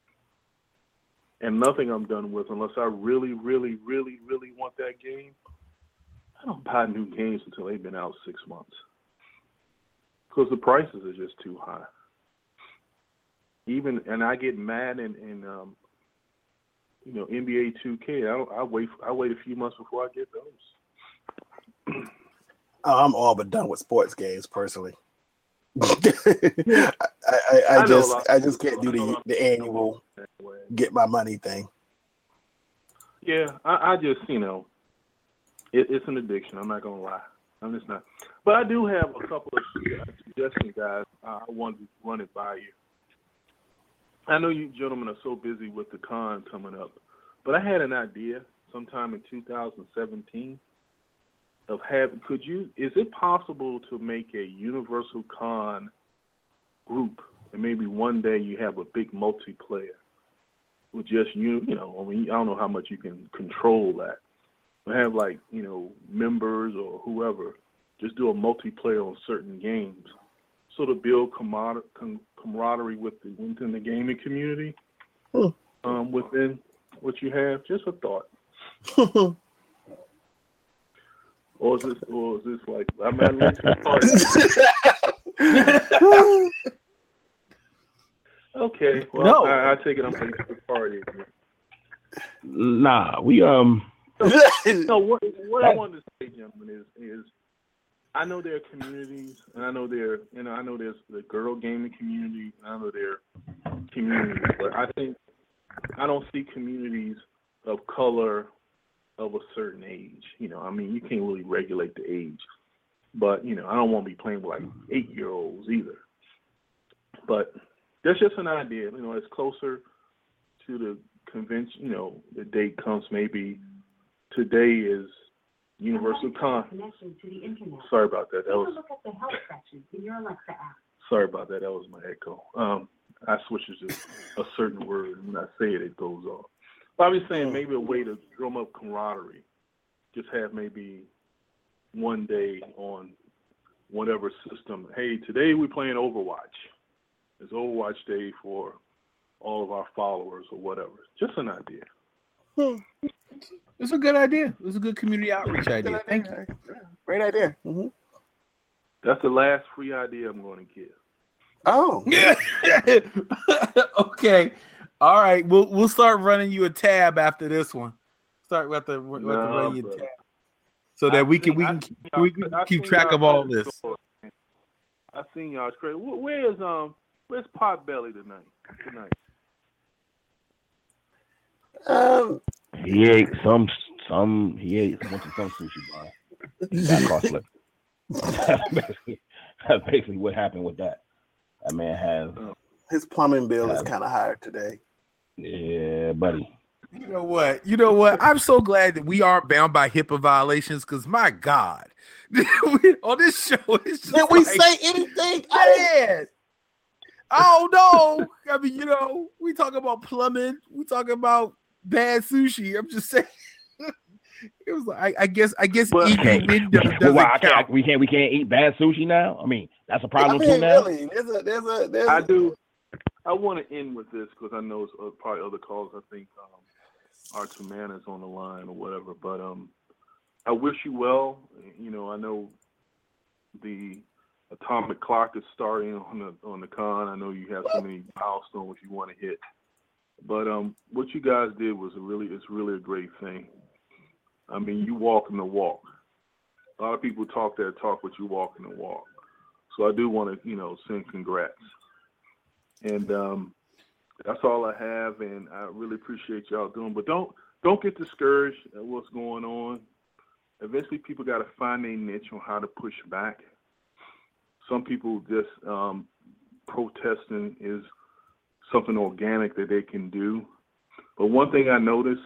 S8: And nothing I'm done with unless I really, really, really, really want that game. I don't buy new games until they've been out six months. Because the prices are just too high. Even and I get mad in, in um, you know, N B A two K. I don't, I wait. I wait a few months before I get those.
S4: Oh, I'm all but done with sports games personally. I, I, I, I just I just can't do the the annual get my money thing.
S8: Yeah, I, I just you know, it, it's an addiction. I'm not gonna lie. I'm just not. But I do have a couple of suggestions, guys. I want to run it by you. I know you gentlemen are so busy with the con coming up, but I had an idea sometime in two thousand seventeen of having, could you, is it possible to make a Universal Con group and maybe one day you have a big multiplayer with just you, you know, I mean, I don't know how much you can control that. But have like, you know, members or whoever just do a multiplayer on certain games. Sort of build camar- com- camaraderie with the, within the gaming community,
S4: hmm.
S8: um, within what you have. Just a thought. or is this, or is this like I'm not listening to Okay, well,
S5: No.
S8: I, I take it I'm late to the party again.
S5: Nah, we um.
S8: No, what what I wanted to say, gentlemen, is is. I know there are communities, and I know there, you know, I know there's the girl gaming community, and I know there are communities, but I think I don't see communities of color of a certain age. You know, I mean, you can't really regulate the age, but you know, I don't want to be playing with like eight-year-olds either. But that's just an idea. You know, it's closer to the convention. You know, the date comes maybe today is Universal Con. Sorry about that. That was. Look at the help section in your Alexa app. Sorry about that. That was my echo. Um, I switch to just a certain word, and when I say it, it goes off. But I was saying maybe a way to drum up camaraderie. Just have maybe one day on whatever system. Hey, today we're playing Overwatch. It's Overwatch Day for all of our followers or whatever. Just an idea.
S3: Hmm. It's a good idea. It's a good community outreach idea. Thank you.
S4: Great idea. Mm-hmm.
S8: That's the last free idea I'm going to give.
S4: Oh.
S3: Okay. All right. We'll we'll start running you a tab after this one. Start with the with
S8: no,
S3: the running you
S8: brother.
S3: tab, so that
S8: I
S3: we can
S8: seen,
S3: we can I, we can I keep track of all this.
S8: I seen y'all crazy. Where is um where's Potbelly tonight? Tonight.
S4: Um.
S5: He ate some some he ate went to some sushi bar. He got costly. That's basically, that's basically what happened with that. That man has
S4: his plumbing bill
S5: has,
S4: is kind of higher today.
S5: Yeah, buddy.
S3: You know what? You know what? I'm so glad that we aren't bound by HIPAA violations because my God, on this show, it's just
S4: did we
S3: like,
S4: say anything?
S3: I did. Oh no! I mean, you know, we talk about plumbing, we talk about bad sushi. I'm just saying. It was like I, I guess I guess
S5: But
S3: eating window
S5: well,
S3: doesn't
S5: why I
S3: count.
S5: can't, we can't we can't eat bad sushi now. I mean, that's a problem
S4: I mean,
S5: too now.
S4: really, there's a there's a there's
S8: I
S4: a,
S8: do. I want to end with this because I know it's uh, probably other calls. I think um, Arthur Man is on the line or whatever. But um, I wish you well. You know, I know the atomic clock is starting on the on the con. I know you have so many milestones you want to hit. But um, what you guys did was a really it's really a great thing. I mean, you walking the walk. A lot of people talk that talk, but you walking the walk. So I do want to, you know, send congrats. And um, that's all I have, and I really appreciate y'all doing. But don't don't get discouraged at what's going on. Eventually, people got to find their niche on how to push back. Some people just um, protesting is something organic that they can do. But one thing I noticed,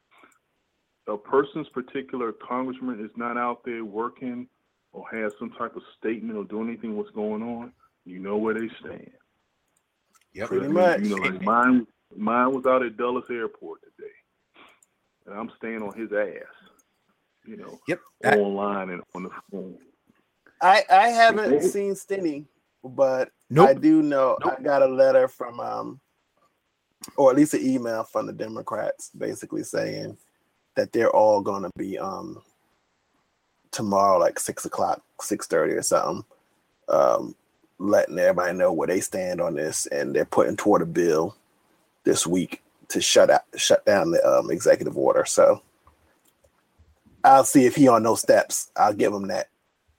S8: a person's particular congressman is not out there working or has some type of statement or doing anything what's going on, you know where they stand.
S3: Yep.
S4: pretty much.
S8: You know, like mine, mine was out at Dulles Airport today, and I'm staying on his ass. You know,
S3: Yep. I-
S8: online and on the phone.
S4: I I haven't seen Stinny, but
S3: Nope.
S4: I do know
S3: Nope.
S4: I got a letter from um, or at least an email from the Democrats, basically saying that they're all going to be um tomorrow, like six o'clock, six thirty or something, um, letting everybody know where they stand on this, and they're putting toward a bill this week to shut out, shut down the um, executive order. So I'll see if he on those steps. I'll give him that.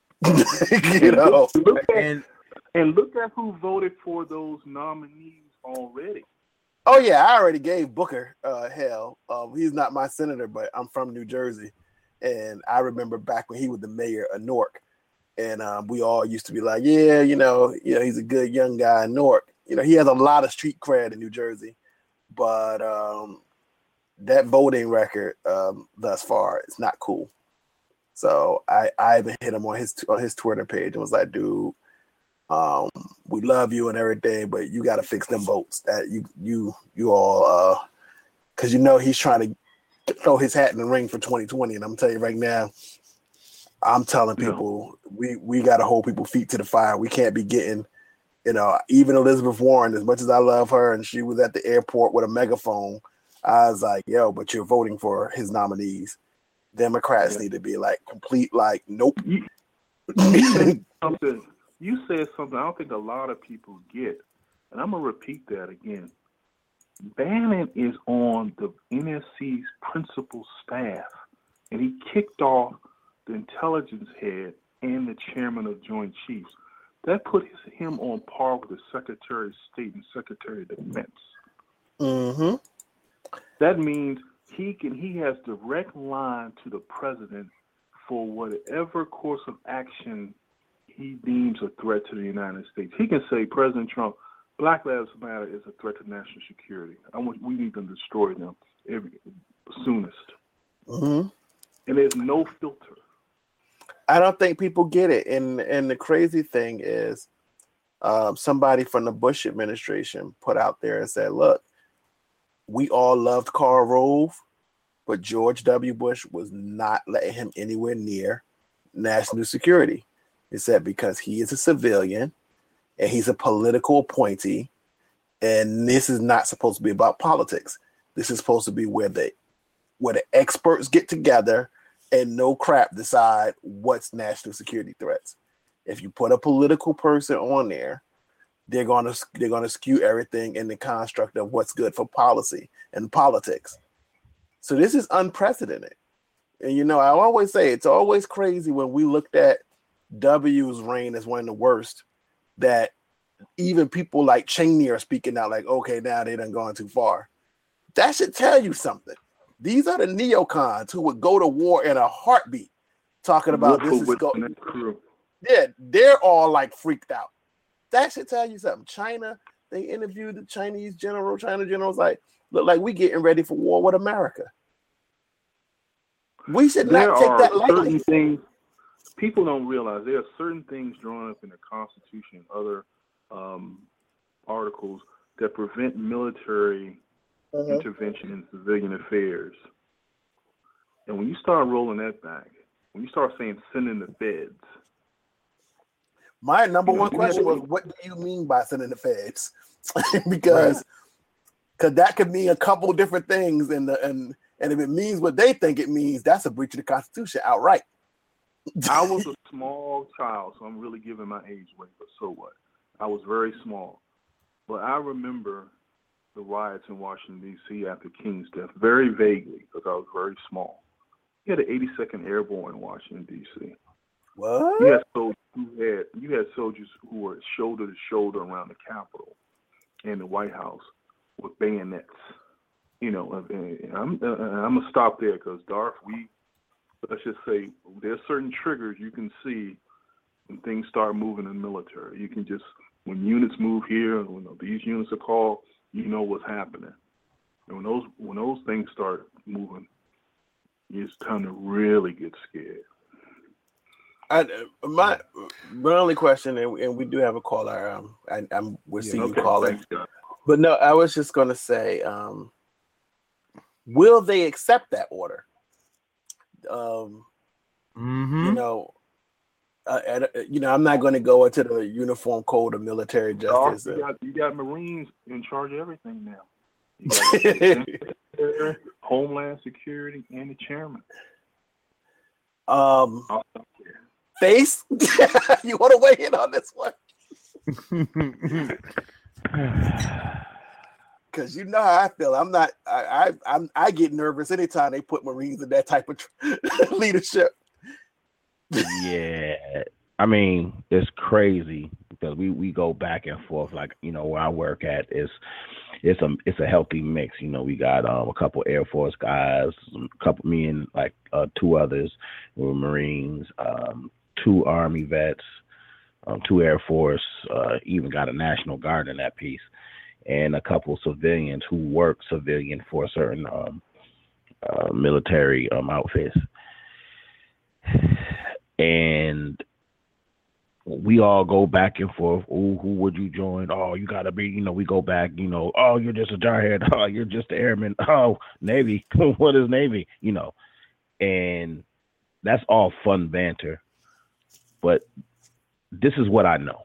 S4: You know,
S8: Look at,
S3: And
S8: and look at who voted for those nominees already.
S4: oh yeah, I already gave Booker uh, hell. Um, he's not my senator, but I'm from New Jersey, and I remember back when he was the mayor of Newark, and um, we all used to be like, yeah, you know, you know, he's a good young guy in Newark. You know, he has a lot of street cred in New Jersey, but um, that voting record um, thus far is not cool. So I, I even hit him on his on his Twitter page and was like, dude, um, we love you and everything, but you got to fix them votes. That you you you all, uh, because you know he's trying to throw his hat in the ring for twenty twenty, and I'm telling you right now, I'm telling people yeah. we we got to hold people feet to the fire. We can't be getting, you know, even Elizabeth Warren, as much as I love her, and she was at the airport with a megaphone. I was like, yo, but you're voting for his nominees. Democrats yeah. need to be like complete, like, nope.
S8: You, you, said something, you said something I don't think a lot of people get, and I'm going to repeat that again. Bannon is on the N S C's principal staff, and he kicked off the intelligence head and the chairman of Joint Chiefs. That put his, him on par with the Secretary of State and Secretary of Defense.
S4: Mm-hmm.
S8: That means he can he has direct line to the president for whatever course of action he deems a threat to the United States. He can say, President Trump, Black Lives Matter is a threat to national security. I want we need to destroy them every soonest.
S4: Mm-hmm.
S8: And there's no filter.
S4: I don't think people get it. And and the crazy thing is, um, somebody from the Bush administration put out there and said, look, we all loved Karl Rove, but George W. Bush was not letting him anywhere near national security. He said because he is a civilian and he's a political appointee, and this is not supposed to be about politics. This is supposed to be where the where the experts get together and no crap decide what's national security threats. If you put a political person on there, they're gonna they're gonna skew everything in the construct of what's good for policy and politics. So this is unprecedented. And you know, I always say it's always crazy when we looked at W's reign as one of the worst, that even people like Cheney are speaking out like, okay, now they done gone too far. That should tell you something. These are the neocons who would go to war in a heartbeat, talking about this is go- yeah, they're all like freaked out. That should tell you something. China, they interviewed the Chinese general. China general's like, look like we getting ready for war with America. We should
S8: there
S4: not take
S8: are
S4: that lightly.
S8: Certain things people don't realize there are certain things drawn up in the Constitution and other um, articles that prevent military
S4: Mhm.
S8: intervention in civilian affairs. And when you start rolling that back, when you start saying send in the feds,
S4: My number
S8: You know,
S4: one
S8: you
S4: question
S8: have-
S4: was, what do you mean by sending the feds? because because that could mean a couple different things, and the, and and if it means what they think it means, that's a breach of the Constitution outright.
S8: I was a small child, so I'm really giving my age away, but so what? I was very small. But I remember the riots in Washington, D C after King's death very vaguely because I was very small. You had the eighty-second Airborne in Washington, D C.
S4: What?
S8: You had soldiers who had you had soldiers who were shoulder to shoulder around the Capitol and the White House with bayonets. You know, and I'm uh, I'm gonna stop there because Darth, we let's just say there's certain triggers you can see when things start moving in the military. You can just when units move here, when these units are called, you know what's happening. And when those when those things start moving, it's time to really get scared.
S4: I, my my only question, and, and we do have a caller. Um, I, I'm we're seeing you
S8: Okay,
S4: caller,
S8: thanks, God.
S4: but no, I was just gonna say, um, will they accept that order? Um,
S3: Mm-hmm.
S4: you know, uh, and, uh, you know, I'm not going to go into the uniform code of military
S8: Darth,
S4: justice.
S8: you,
S4: and-
S8: got, you got Marines in charge of everything now. You got the Secretary, Homeland Security, and the chairman.
S4: um,
S8: I'll stop there.
S4: face, you want to weigh in on this one? Because you know how I feel. I'm not. I, I I'm I get nervous anytime they put Marines in that type of leadership.
S5: Yeah, I mean it's crazy because we, we go back and forth. Like you know where I work at is it's a it's a healthy mix. You know we got um, a couple Air Force guys, a couple me and like uh, two others who were Marines, um, two Army vets, um, two Air Force, uh, even got a National Guard in that piece, and a couple civilians who work civilian for certain um, uh, military um, outfits. And we all go back and forth. Oh, who would you join? Oh, you gotta be, you know, we go back, you know, oh, you're just a jarhead. Oh, you're just an airman. Oh, Navy. What is Navy? You know, and that's all fun banter. But this is what I know.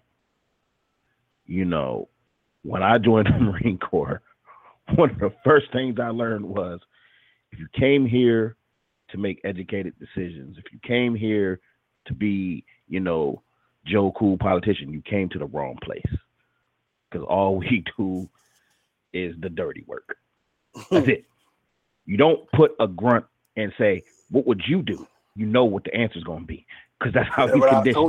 S5: You know, when I joined the Marine Corps, one of the first things I learned was if you came here to make educated decisions, if you came here to be, you know, Joe Cool politician, you came to the wrong place. Because all we do is the dirty work. That's it. You don't put a grunt and say, what would you do? You know what the answer is going to be. Because that's how
S4: That's
S5: we
S4: what I was
S5: condition.
S4: told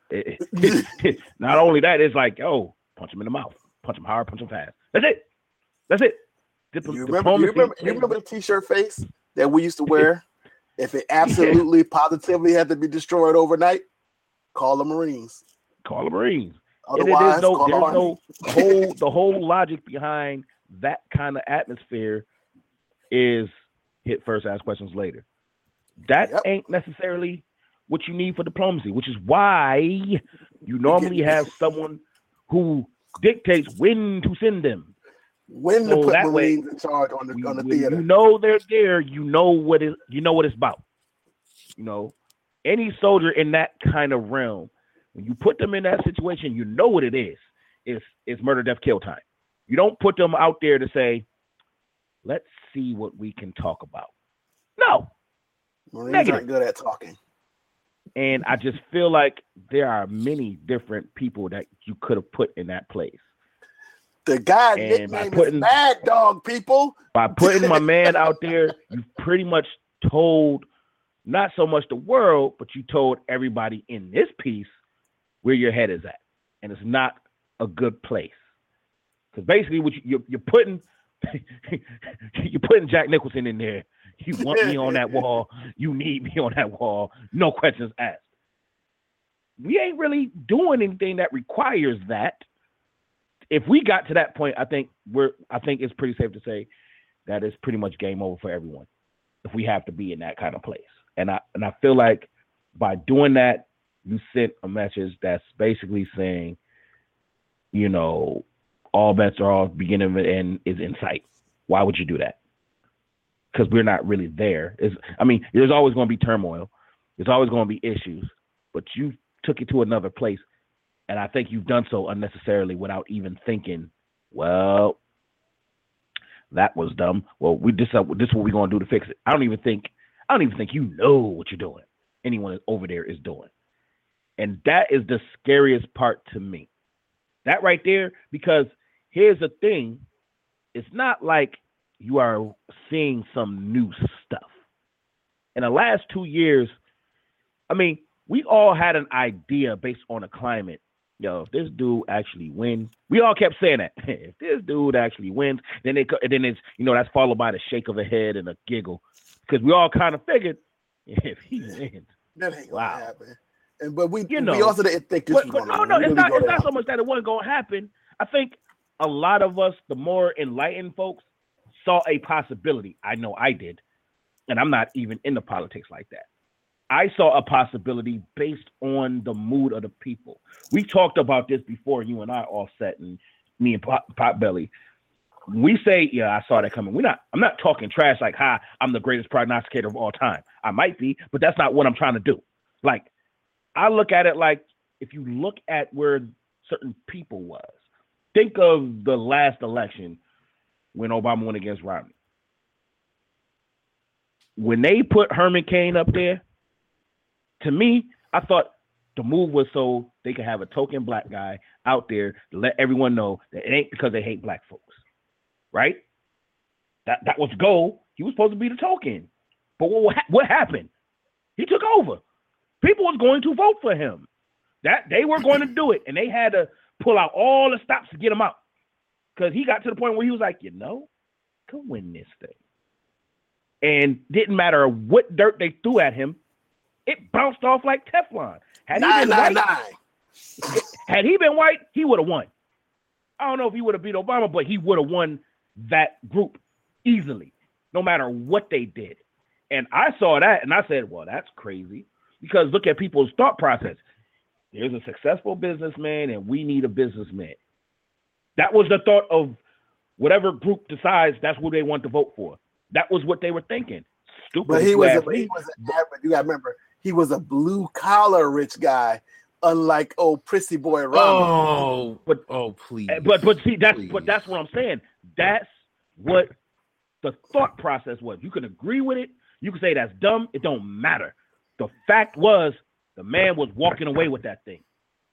S4: to do.
S5: Not only that, it's like, oh, punch him in the mouth. Punch him hard, punch him fast. That's it. That's it. Dip-
S4: You remember? You
S5: diplomacy-
S4: remember? You remember the T-shirt face that we used to wear? If it absolutely, positively had to be destroyed overnight, call the Marines.
S5: Call the Marines. And
S4: Otherwise,
S5: there's no,
S4: call the
S5: there's
S4: Army.
S5: no whole the whole logic behind that kind of atmosphere is hit first, ask questions later. That
S4: Yep.
S5: ain't necessarily what you need for diplomacy, which is why you normally have someone who dictates when to send them.
S4: When to
S5: So
S4: put
S5: that way,
S4: Marines in charge on the
S5: When-
S4: on the
S5: when
S4: theater.
S5: you know they're there, you know what is you know what it's about. You know, any soldier in that kind of realm, when you put them in that situation, you know what it is. It's it's murder, death, kill time. You don't put them out there to say, let's see what we can talk about. No.
S4: Marines
S5: negative.
S4: aren't good at talking.
S5: And I just feel like there are many different people that you could have put in that place.
S4: The guy
S5: And by
S4: nickname
S5: putting-
S4: is Mad Dog, people.
S5: By putting my man out there, you pretty much told not so much the world, but you told everybody in this piece where your head is at. And it's not a good place. Because basically what you, you're, you're putting you're putting Jack Nicholson in there. You want me on that wall. You need me on that wall. No questions asked. We ain't really doing anything that requires that. If we got to that point, I think we're I think it's pretty safe to say that it's pretty much game over for everyone if we have to be in that kind of place. And I and I feel like by doing that, you sent a message that's basically saying, you know, all bets are off, beginning of the end is in sight. Why would you do that? Because we're not really there. It's, I mean, there's always going to be turmoil. There's always going to be issues, but you took it to another place. And I think you've done so unnecessarily without even thinking, well, that was dumb. Well, we this, uh, this is what we're going to do to fix it. I don't even think, I don't even think you know what you're doing. Anyone over there is doing. And that is the scariest part to me. That right there, because here's the thing. It's not like you are seeing some new stuff. In the last two years, I mean, we all had an idea based on the climate. Yo, if this dude actually wins, we all kept saying that. If this dude actually wins, then they then it's, you know, that's followed by the shake of a head and a giggle. Because we all kind of figured if he wins,
S4: that ain't gonna
S5: wow.
S4: happen. And but we,
S5: you know,
S4: we also didn't think this
S5: but,
S4: was
S5: but
S4: going to
S5: no, no, it's not. It's not
S4: down.
S5: so much that it wasn't going to happen. I think a lot of us, the more enlightened folks, saw a possibility. I know I did, and I'm not even into politics like that. I saw a possibility based on the mood of the people. We talked about this before, you and I, Offset, and me and Pot, Potbelly. We say, yeah, I saw that coming. We're not. I'm not talking trash like, "Hi, I'm the greatest prognosticator of all time." I might be, but that's not what I'm trying to do. Like, I look at it like, if you look at where certain people was, think of the last election when Obama went against Romney. When they put Herman Cain up there, to me, I thought the move was so they could have a token black guy out there to let everyone know that it ain't because they hate black folks, right? That that was the goal. He was supposed to be the token. But what, what happened? He took over. People was going to vote for him. That they were going to do it, and they had to pull out all the stops to get him out. Because he got to the point where he was like, you know, I can win this thing. And didn't matter what dirt they threw at him, it bounced off like Teflon. Had he been
S4: nine,
S5: white,
S4: nine.
S5: had he been white, he would have won. I don't know if he would have beat Obama, but he would have won that group easily, no matter what they did. And I saw that, and I said, well, that's crazy. Because look at people's thought process. There's a successful businessman, and we need a businessman. That was the thought of whatever group decides that's who they want to vote for. That was what they were thinking. Stupid.
S4: But he was, a, he was an average. You got to remember, he was a blue collar rich guy, unlike old prissy boy Romney.
S3: Oh,
S5: but
S3: oh, please.
S5: But but see, that's
S3: please.
S5: but that's what I'm saying. That's what the thought process was. You can agree with it. You can say that's dumb. It don't matter. The fact was, the man was walking away with that thing,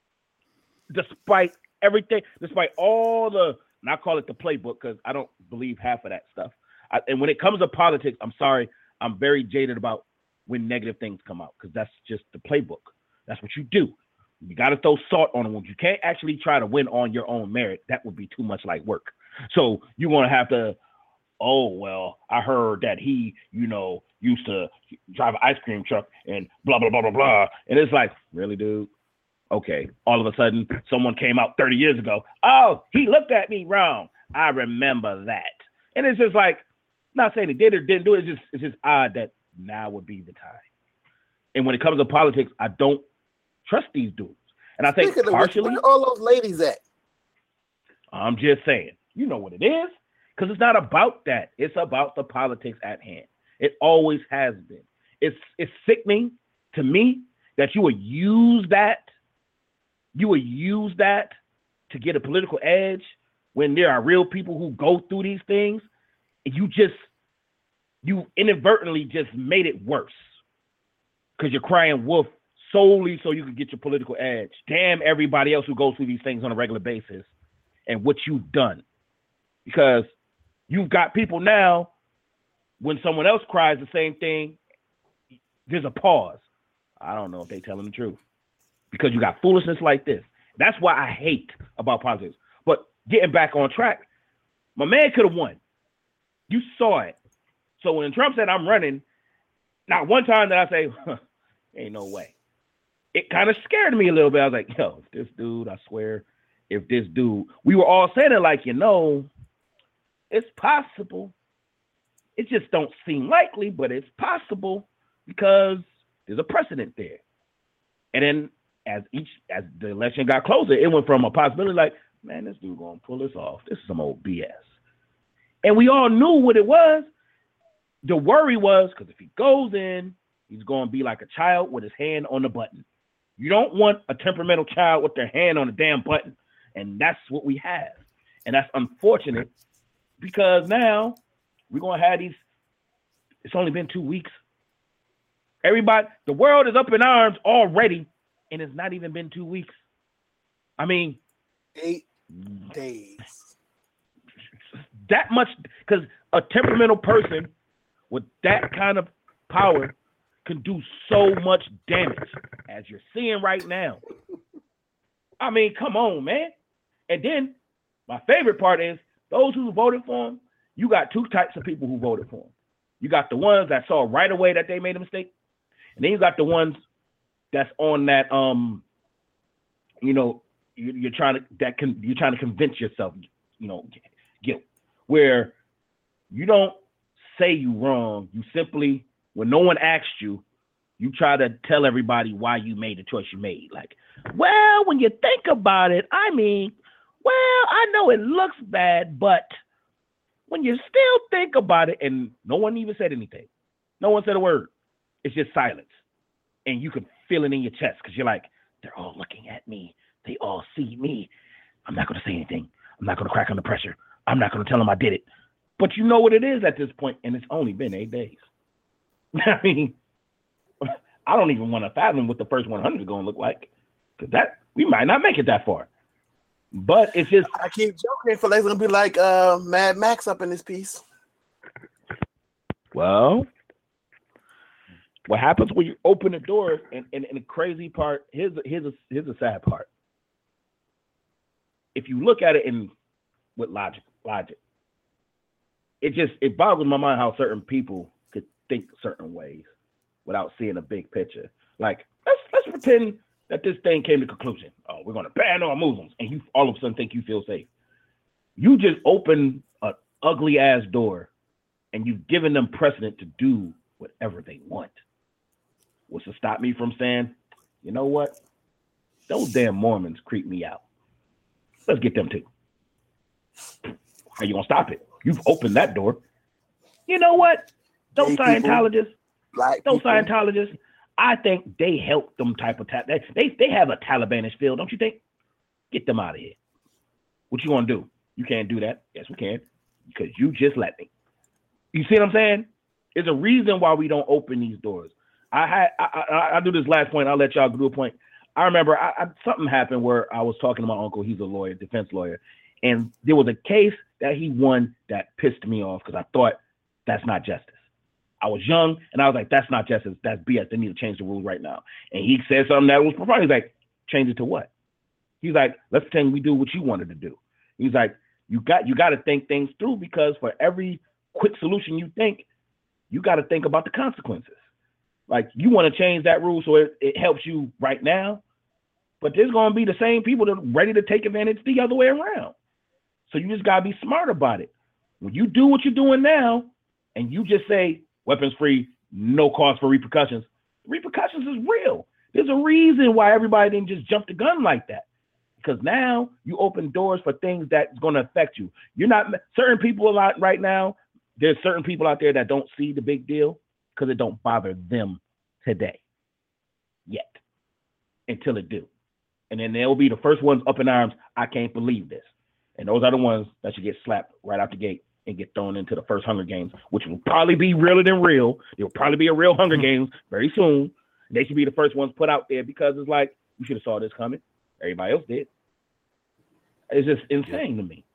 S5: despite everything, despite all the. And I call it the playbook because I don't believe half of that stuff. I, and when it comes to politics, I'm sorry, I'm very jaded about when negative things come out because that's just the playbook. That's what you do. You got to throw salt on them. You can't actually try to win on your own merit. That would be too much like work. So you're going to have to, oh, well, I heard that he, you know, used to drive an ice cream truck and blah, blah, blah, blah, blah. And it's like, really, dude? Okay. All of a sudden, someone came out thirty years ago. Oh, he looked at me wrong. I remember that. And it's just like, not saying he did or didn't do it. It's just, it's just odd that now would be the time. And when it comes to politics, I don't trust these dudes. And I think
S4: Speaking
S5: partially,
S4: of which, where all those ladies at?
S5: I'm just saying, you know what it is? Because it's not about that. It's about the politics at hand. It always has been. It's it's sickening to me that you would use that, you would use that to get a political edge when there are real people who go through these things, and you just, you inadvertently just made it worse because you're crying wolf solely so you can get your political edge. Damn everybody else who goes through these things on a regular basis and what you've done. Because you've got people now, when someone else cries the same thing, there's a pause. I don't know if they're telling the truth. Because you got foolishness like this. That's why I hate about politics. But getting back on track, my man could have won. You saw it. So when Trump said I'm running, not one time did I say, huh, ain't no way. It kind of scared me a little bit. I was like, yo, if this dude, I swear, if this dude, we were all saying it like, you know, it's possible. It just don't seem likely, but it's possible because there's a precedent there. And then as each as the election got closer, it went from a possibility like man, this dude gonna pull this off. This is some old B S. And we all knew what it was. The worry was because if he goes in, he's gonna be like a child with his hand on the button. You don't want a temperamental child with their hand on the damn button. And that's what we have. And that's unfortunate because now we're going to have these. It's only been two weeks. Everybody, the world is up in arms already, and it's not even been two weeks. I mean,
S4: eight days.
S5: That much, because a temperamental person with that kind of power can do so much damage, as you're seeing right now. I mean, come on, man. And then my favorite part is those who voted for him, you got two types of people who voted for him. You got the ones that saw right away that they made a mistake. And then you got the ones that's on that, um, you know, you, you're trying to, that can, you're trying to convince yourself, you know, guilt, where you don't say you wrong. You simply, when no one asked you, you try to tell everybody why you made the choice you made. Like, well, when you think about it, I mean, well, I know it looks bad, but when you still think about it, and no one even said anything. No one said a word. It's just silence. And you can feel it in your chest because you're like, they're all looking at me. They all see me. I'm not going to say anything. I'm not going to crack under pressure. I'm not going to tell them I did it. But you know what it is at this point, and it's only been eight days. I mean, I don't even want to fathom what the first one hundred is going to look like, because that we might not make it that far. But it's just,
S4: I keep joking. For like it's gonna be like uh, Mad Max up in this piece.
S5: Well, what happens when you open the door? And, and, and the crazy part, here's a, here's a, here's a sad part. If you look at it in with logic, logic, it just it boggles my mind how certain people could think certain ways without seeing a big picture. Like, let's let's pretend that this thing came to conclusion. Oh, we're gonna ban all Muslims, and you all of a sudden think you feel safe. You just open an ugly ass door, and you've given them precedent to do whatever they want. What's to stop me from saying, you know what? Those damn Mormons creep me out. Let's get them too. How you gonna stop it? You've opened that door. You know what? Those
S4: Gay people,
S5: Scientologists,
S4: black
S5: those
S4: people.
S5: Scientologists, I think they help them type of ta- they, they they have a Talibanish feel, don't you think? Get them out of here. What you gonna do? You can't do that. Yes, we can, because you just let me. You see what I'm saying? There's a reason why we don't open these doors. I had I, I, I do this last point. I'll let y'all do a point. I remember I, I, something happened where I was talking to my uncle. He's a lawyer, defense lawyer, and there was a case that he won that pissed me off because I thought that's not justice. I was young, and I was like, that's not justice. That's B S. They need to change the rules right now. And he said something that was profound. He's like, change it to what? He's like, let's pretend we do what you wanted to do. He's like, you got you got to think things through, because for every quick solution you think, you got to think about the consequences. Like, you want to change that rule so it, it helps you right now, but there's going to be the same people that are ready to take advantage the other way around. So you just got to be smart about it. When you do what you're doing now, and you just say, weapons free, no cause for repercussions. Repercussions is real. There's a reason why everybody didn't just jump the gun like that. Because now you open doors for things that's going to affect you. You're not, certain people a lot right now, there's certain people out there that don't see the big deal because it don't bother them today yet, until it do. And then they'll be the first ones up in arms. I can't believe this. And those are the ones that should get slapped right out the gate and get thrown into the first Hunger Games, which will probably be realer than real. There will probably be a real Hunger Games very soon. They should be the first ones put out there, because it's like, you should have saw this coming. Everybody else did. It's just insane to me.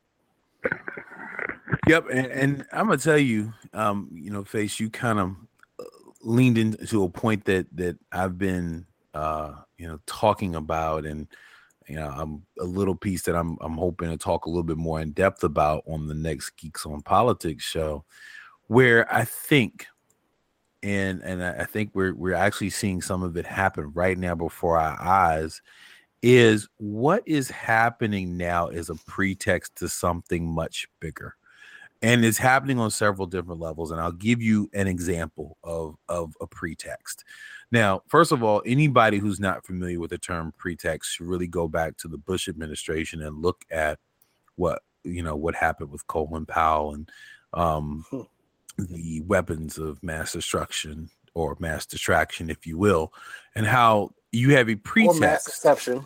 S3: Yep, and, and I'm gonna tell you, um, you know, Face, you kind of leaned into a point that that I've been, uh, you know, talking about, and you know, I'm a little piece that I'm I'm hoping to talk a little bit more in depth about on the next Geeks on Politics show, where I think, and and I think we're we're actually seeing some of it happen right now before our eyes, is what is happening now is a pretext to something much bigger. And it's happening on several different levels. And I'll give you an example of, of a pretext. Now, first of all, anybody who's not familiar with the term pretext should really go back to the Bush administration and look at what, you know, what happened with Colin Powell and um, the weapons of mass destruction or mass distraction, if you will, and how you have a pretext.
S4: Or mass deception.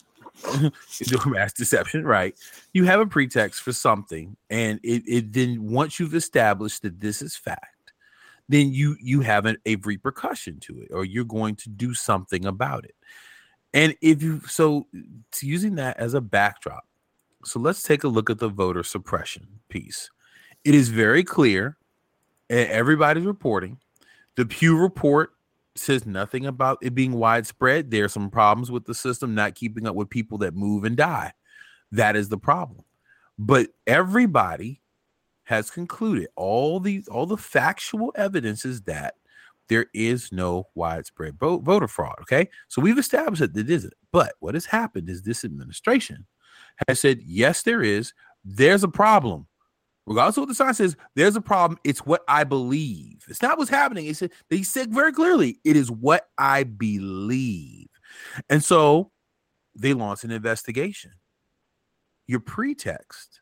S3: Mass deception, right? You have a pretext for something, and it, it then once you've established that this is fact, then you you have an, a repercussion to it, or you're going to do something about it. And if you so to using that as a backdrop, so let's take a look at the voter suppression piece. It is very clear, and everybody's reporting. The Pew report says nothing about it being widespread. There are some problems with the system not keeping up with people that move and die. That is the problem. But everybody has concluded, all the all the factual evidence is that there is no widespread vote, voter fraud. Okay, so we've established that it isn't. But what has happened is this administration has said, yes, there is. There's a problem. Regardless of what the science says, there's a problem. It's what I believe. It's not what's happening. He said, he said very clearly, it is what I believe. And so they launched an investigation. Your pretext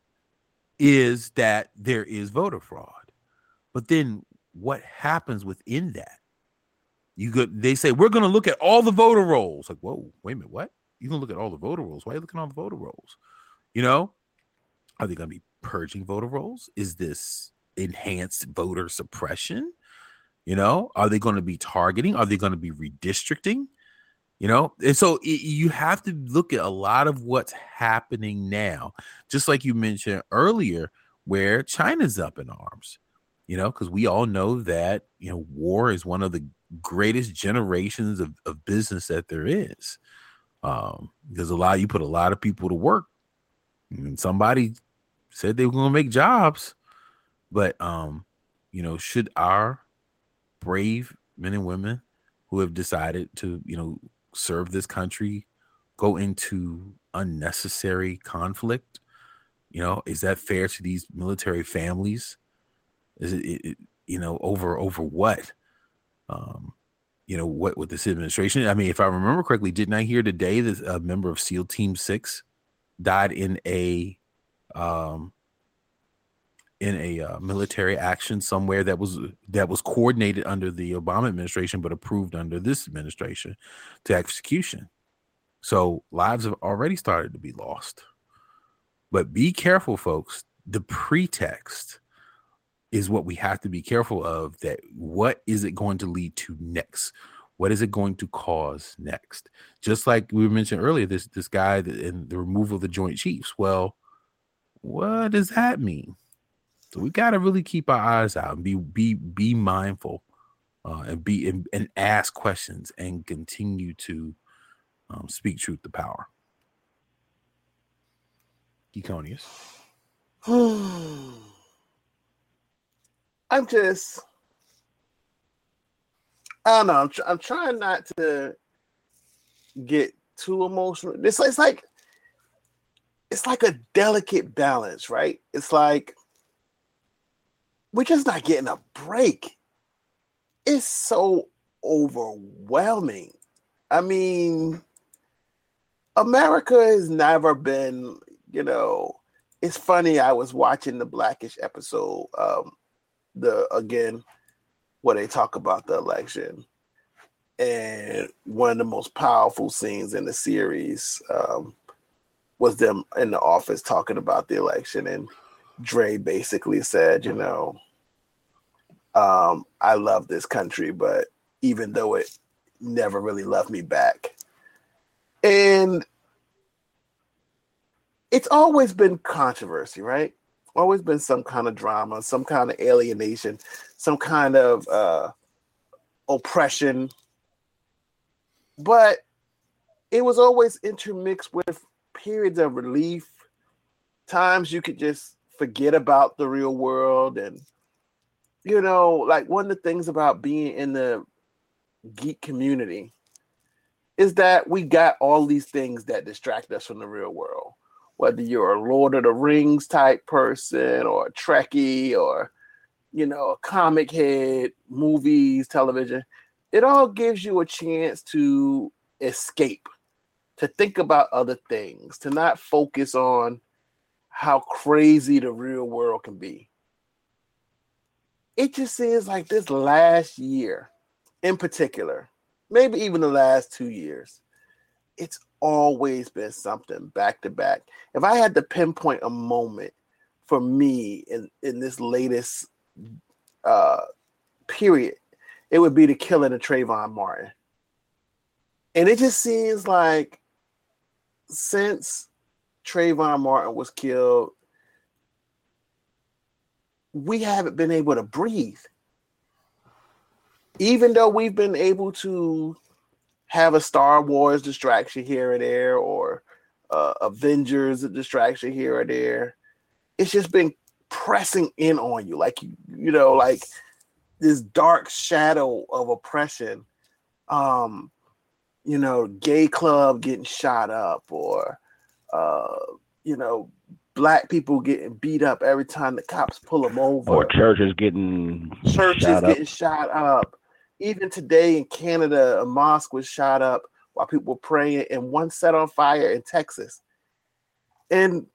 S3: is that there is voter fraud. But then what happens within that? You go, they say, we're going to look at all the voter rolls. Like, whoa, wait a minute, what? You're going to look at all the voter rolls? Why are you looking at all the voter rolls? You know, are they going to be purging voter rolls? Is this enhanced voter suppression? You know, are they going to be targeting? Are they going to be redistricting? You know, and so it, you have to look at a lot of what's happening now, just like you mentioned earlier, where China's up in arms, you know, because we all know that, you know, war is one of the greatest generations of, of business that there is. Um, there's a lot, you put a lot of people to work, and somebody said they were going to make jobs, but, um, you know, should our brave men and women who have decided to, you know, serve this country go into unnecessary conflict? You know, is that fair to these military families? Is it, it, it you know, over, over what? Um, you know, what with this administration? I mean, if I remember correctly, didn't I hear today that a member of SEAL Team Six died in a, um, in a uh, military action somewhere that was that was coordinated under the Obama administration, but approved under this administration to execution. So lives have already started to be lost. But be careful, folks. The pretext is what we have to be careful of. That what is it going to lead to next? What is it going to cause next? Just like we mentioned earlier, this this guy and the removal of the Joint Chiefs. Well, what does that mean? So we got to really keep our eyes out and be be be mindful uh, and be and, and ask questions and continue to um, speak truth to power. Econius.
S4: I'm just, I don't know. I'm, tr- I'm trying not to get too emotional. It's, it's like, it's like a delicate balance, right? It's like, we're just not getting a break. It's so overwhelming. I mean, America has never been, you know, it's funny. I was watching the Blackish episode, um, the again, where they talk about the election. And one of the most powerful scenes in the series um, was them in the office talking about the election. And Dre basically said, you know, um, I love this country, but even though it never really loved me back. And it's always been controversy, right? Always been some kind of drama, some kind of alienation, some kind of uh, oppression. But it was always intermixed with periods of relief. Times you could just forget about the real world. And, you know, like one of the things about being in the geek community is that we got all these things that distract us from the real world. whether you're a Lord of the Rings type person or a Trekkie or, you know, a comic head, movies, television. It all gives you a chance to escape, to think about other things, to not focus on how crazy the real world can be. It just seems like this last year in particular, maybe even the last two years, it's always been something back to back. If I had to pinpoint a moment for me in, in this latest uh, period, it would be the killing of Trayvon Martin. And it just seems like since Trayvon Martin was killed, we haven't been able to breathe. Even though we've been able to have a Star Wars distraction here or there, or uh, Avengers distraction here or there, it's just been pressing in on you, like, you know, like this dark shadow of oppression. Um, you know, gay club getting shot up, or uh, you know, black people getting beat up every time the cops pull them over,
S5: or churches getting
S4: churches
S5: shot
S4: getting
S5: up.
S4: shot up. Even today in Canada, a mosque was shot up while people were praying, and one set on fire in Texas. And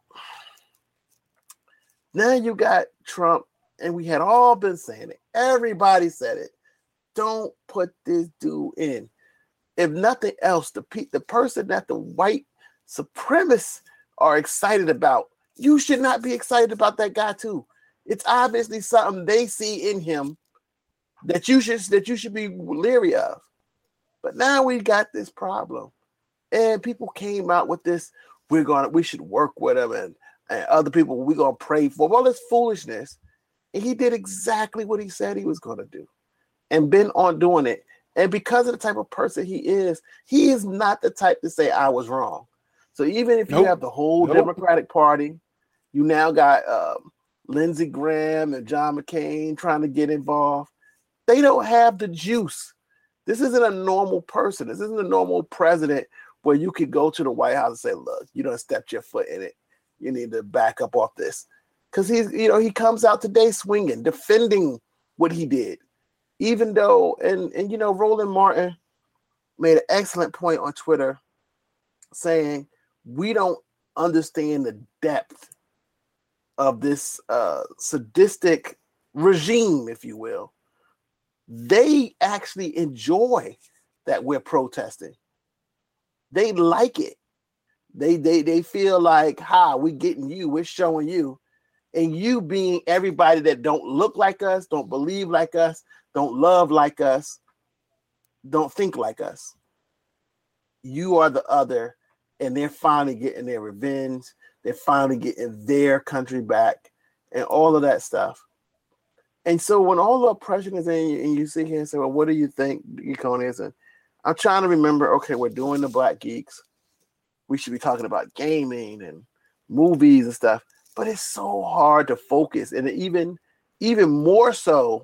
S4: now you got Trump, and we had all been saying it. Everybody said it. Don't put this dude in. If nothing else, the pe- the person that the white supremacists are excited about, you should not be excited about that guy too. It's obviously something they see in him that you should that you should be leery of. But now we got this problem, and people came out with this. We're gonna we should work with him, and, and other people we're gonna pray for. All this foolishness, and he did exactly what he said he was gonna do, and been on doing it. And because of the type of person he is, he is not the type to say I was wrong. So even if you
S3: Nope.
S4: have the whole
S3: Nope.
S4: Democratic Party, you now got um, Lindsey Graham and John McCain trying to get involved. They don't have the juice. This isn't a normal person. This isn't a normal president where you could go to the White House and say, look, you done stepped your foot in it. You need to back up off this. Because he's, you know, he comes out today swinging, defending what he did. Even though, and, and you know, Roland Martin made an excellent point on Twitter saying, we don't understand the depth of this uh, sadistic regime, if you will. They actually enjoy that we're protesting. They like it. They they they feel like, ha, we getting you, we're showing you. And you being everybody that don't look like us, don't believe like us, don't love like us, don't think like us. You are the other, and they're finally getting their revenge. They're finally getting their country back and all of that stuff. And so when all the oppression is in you, and you sit here and say, well, what do you think, Geekonians? And I'm trying to remember, okay, we're doing the Black Geeks. We should be talking about gaming and movies and stuff. But it's so hard to focus. And even, even more so,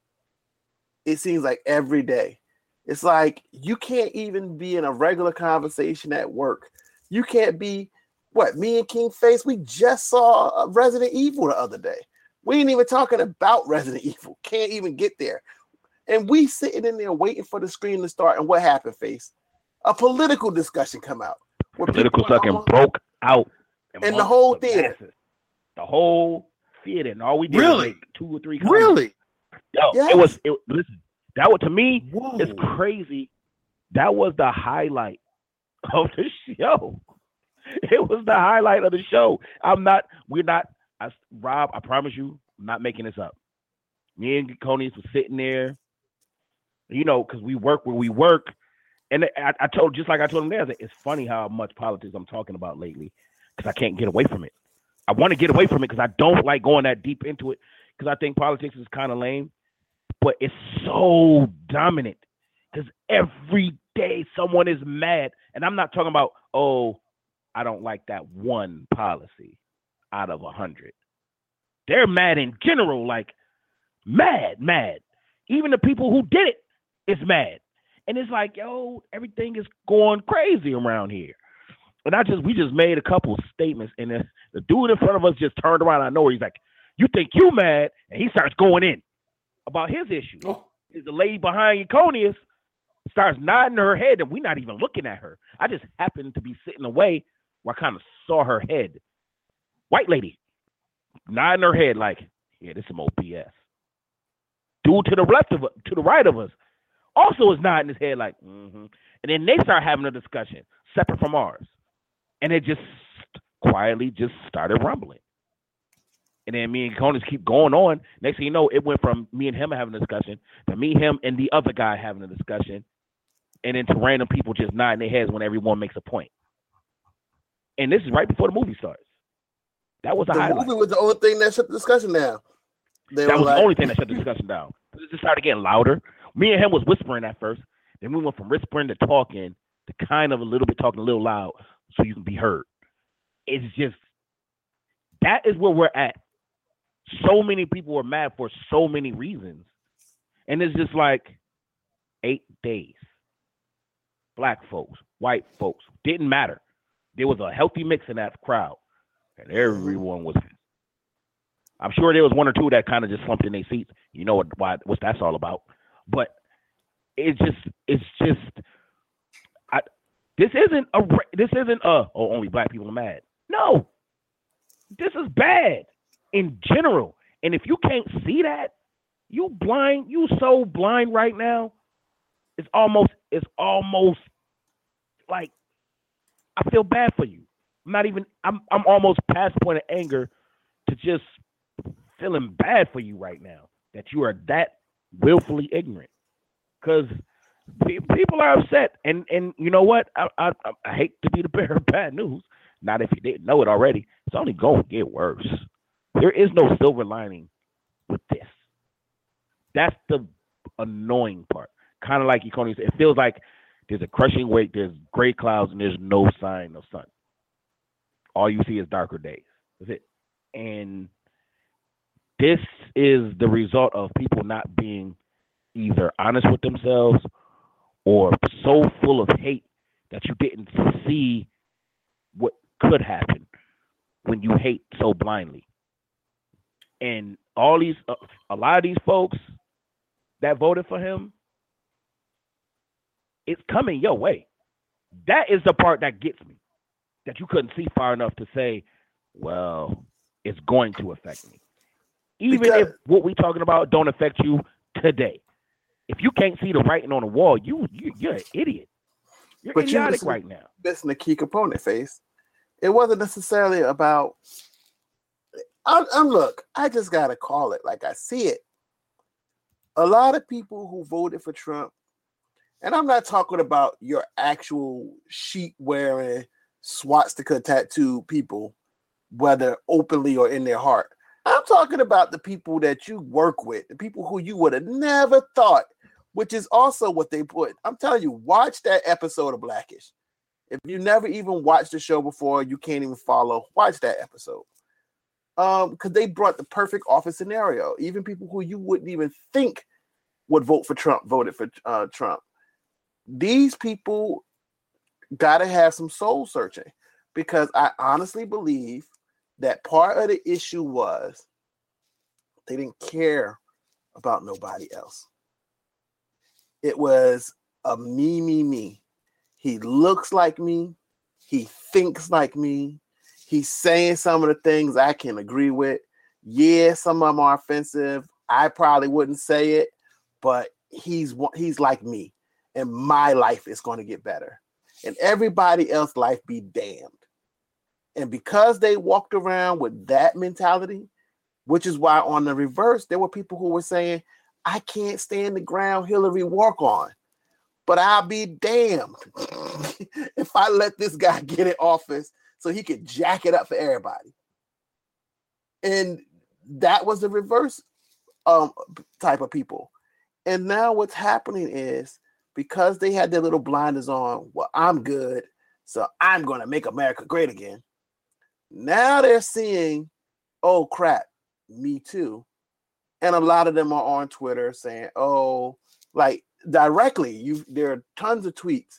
S4: it seems like every day. It's like you can't even be in a regular conversation at work. You can't be, what, me and King Face, we just saw Resident Evil the other day. We ain't even talking about Resident Evil. Can't even get there. And we sitting in there waiting for the screen to start. And what happened, Face? A political discussion come out.
S5: Political sucking broke out.
S4: And the whole
S5: the
S4: theater.
S5: masses. The whole theater. And all we did
S3: Really?
S5: was make two or three comments.
S3: Really?
S5: Yo,
S4: Yes.
S5: it was, it, listen, that was, to me,
S3: Whoa.
S5: it's crazy. That was the highlight of the show. It was the highlight of the show. I'm not, we're not, I, Rob, I promise you, I'm not making this up. Me and Conius was sitting there, you know, because we work where we work. And I, I told, just like I told him there, that it's funny how much politics I'm talking about lately because I can't get away from it. I want to get away from it because I don't like going that deep into it because I think politics is kind of lame. But it's so dominant because every day someone is mad. And I'm not talking about, oh, I don't like that one policy out of a hundred. They're mad in general, like mad, mad. Even the people who did it is mad. And it's like, yo, everything is going crazy around here. and I just we just made a couple statements, and then the dude in front of us just turned around. I know he's like, "You think you mad?" And he starts going in about his issue.
S9: Oh.
S5: Is the lady behind Econius starts nodding her head, and we're not even looking at her. I just happened to be sitting away where I kind of saw her head. White lady nodding her head like, "Yeah, this is some old B S." Dude to the left of to the right of us also is nodding his head like, mm-hmm. And then they start having a discussion separate from ours, and it just quietly just started rumbling. And then me and Conis keep going on. Next thing you know, it went from me and him having a discussion to me, him, and the other guy having a discussion, and then to random people just nodding their heads when everyone makes a point. And this is right before the movie starts. That was a
S4: the
S5: highlight.
S4: movie was the only thing that shut the discussion down. They
S5: that was
S4: like,
S5: the only thing that shut the discussion down. It just started getting louder. Me and him was whispering at first. Then we went from whispering to talking to kind of a little bit talking a little loud so you can be heard. It's just, that is where we're at. So many people were mad for so many reasons. And it's just like eight days. Black folks, white folks, didn't matter. There was a healthy mix in that crowd. And everyone was. I'm sure there was one or two that kind of just slumped in their seats. You know what why what that's all about. But it's just it's just I this isn't a this isn't a oh only black people are mad. No. This is bad in general. And if you can't see that, you blind, you so blind right now. It's almost it's almost like I feel bad for you. I'm not even I'm I'm almost past the point of anger to just feeling bad for you right now that you are that willfully ignorant. Because people are upset, and and you know what? I, I I hate to be the bearer of bad news. Not if you didn't know it already. It's only going to get worse. There is no silver lining with this. That's the annoying part. Kind of like Econius. It feels like there's a crushing weight. There's gray clouds, and there's no sign of sun. All you see is darker days. That's it. And this is the result of people not being either honest with themselves or so full of hate that you didn't see what could happen when you hate so blindly. And all these, uh, a lot of these folks that voted for him, it's coming your way. That is the part that gets me, that you couldn't see far enough to say, well, it's going to affect me. Even because if what we're talking about don't affect you today. If you can't see the writing on the wall, you, you you're an idiot. You're
S4: but
S5: idiotic
S4: you
S5: right now.
S4: Missing the key component, Face. It wasn't necessarily about. I'm, I'm look. I just gotta call it like I see it. A lot of people who voted for Trump, and I'm not talking about your actual sheet wearing swastika tattoo people, whether openly or in their heart. I'm talking about the people that you work with, the people who you would have never thought, which is also what they put. I'm telling you, watch that episode of Blackish. If you never even watched the show before, you can't even follow, watch that episode. Um, because they brought the perfect office scenario. Even people who you wouldn't even think would vote for Trump voted for uh, Trump. These people got to have some soul searching, because I honestly believe that part of the issue was they didn't care about nobody else. It was a me, me, me. He looks like me. He thinks like me. He's saying some of the things I can agree with. Yeah, some of them are offensive. I probably wouldn't say it, but he's he's like me, and my life is going to get better. And everybody else's life be damned. And because they walked around with that mentality, which is why on the reverse, there were people who were saying, I can't stand the ground Hillary walk on, but I'll be damned if I let this guy get in office so he could jack it up for everybody. And that was the reverse um, type of people. And now what's happening is, because they had their little blinders on, well, I'm good, so I'm going to make America great again. Now they're seeing, oh, crap, me too. And a lot of them are on Twitter saying, oh, like directly, you there are tons of tweets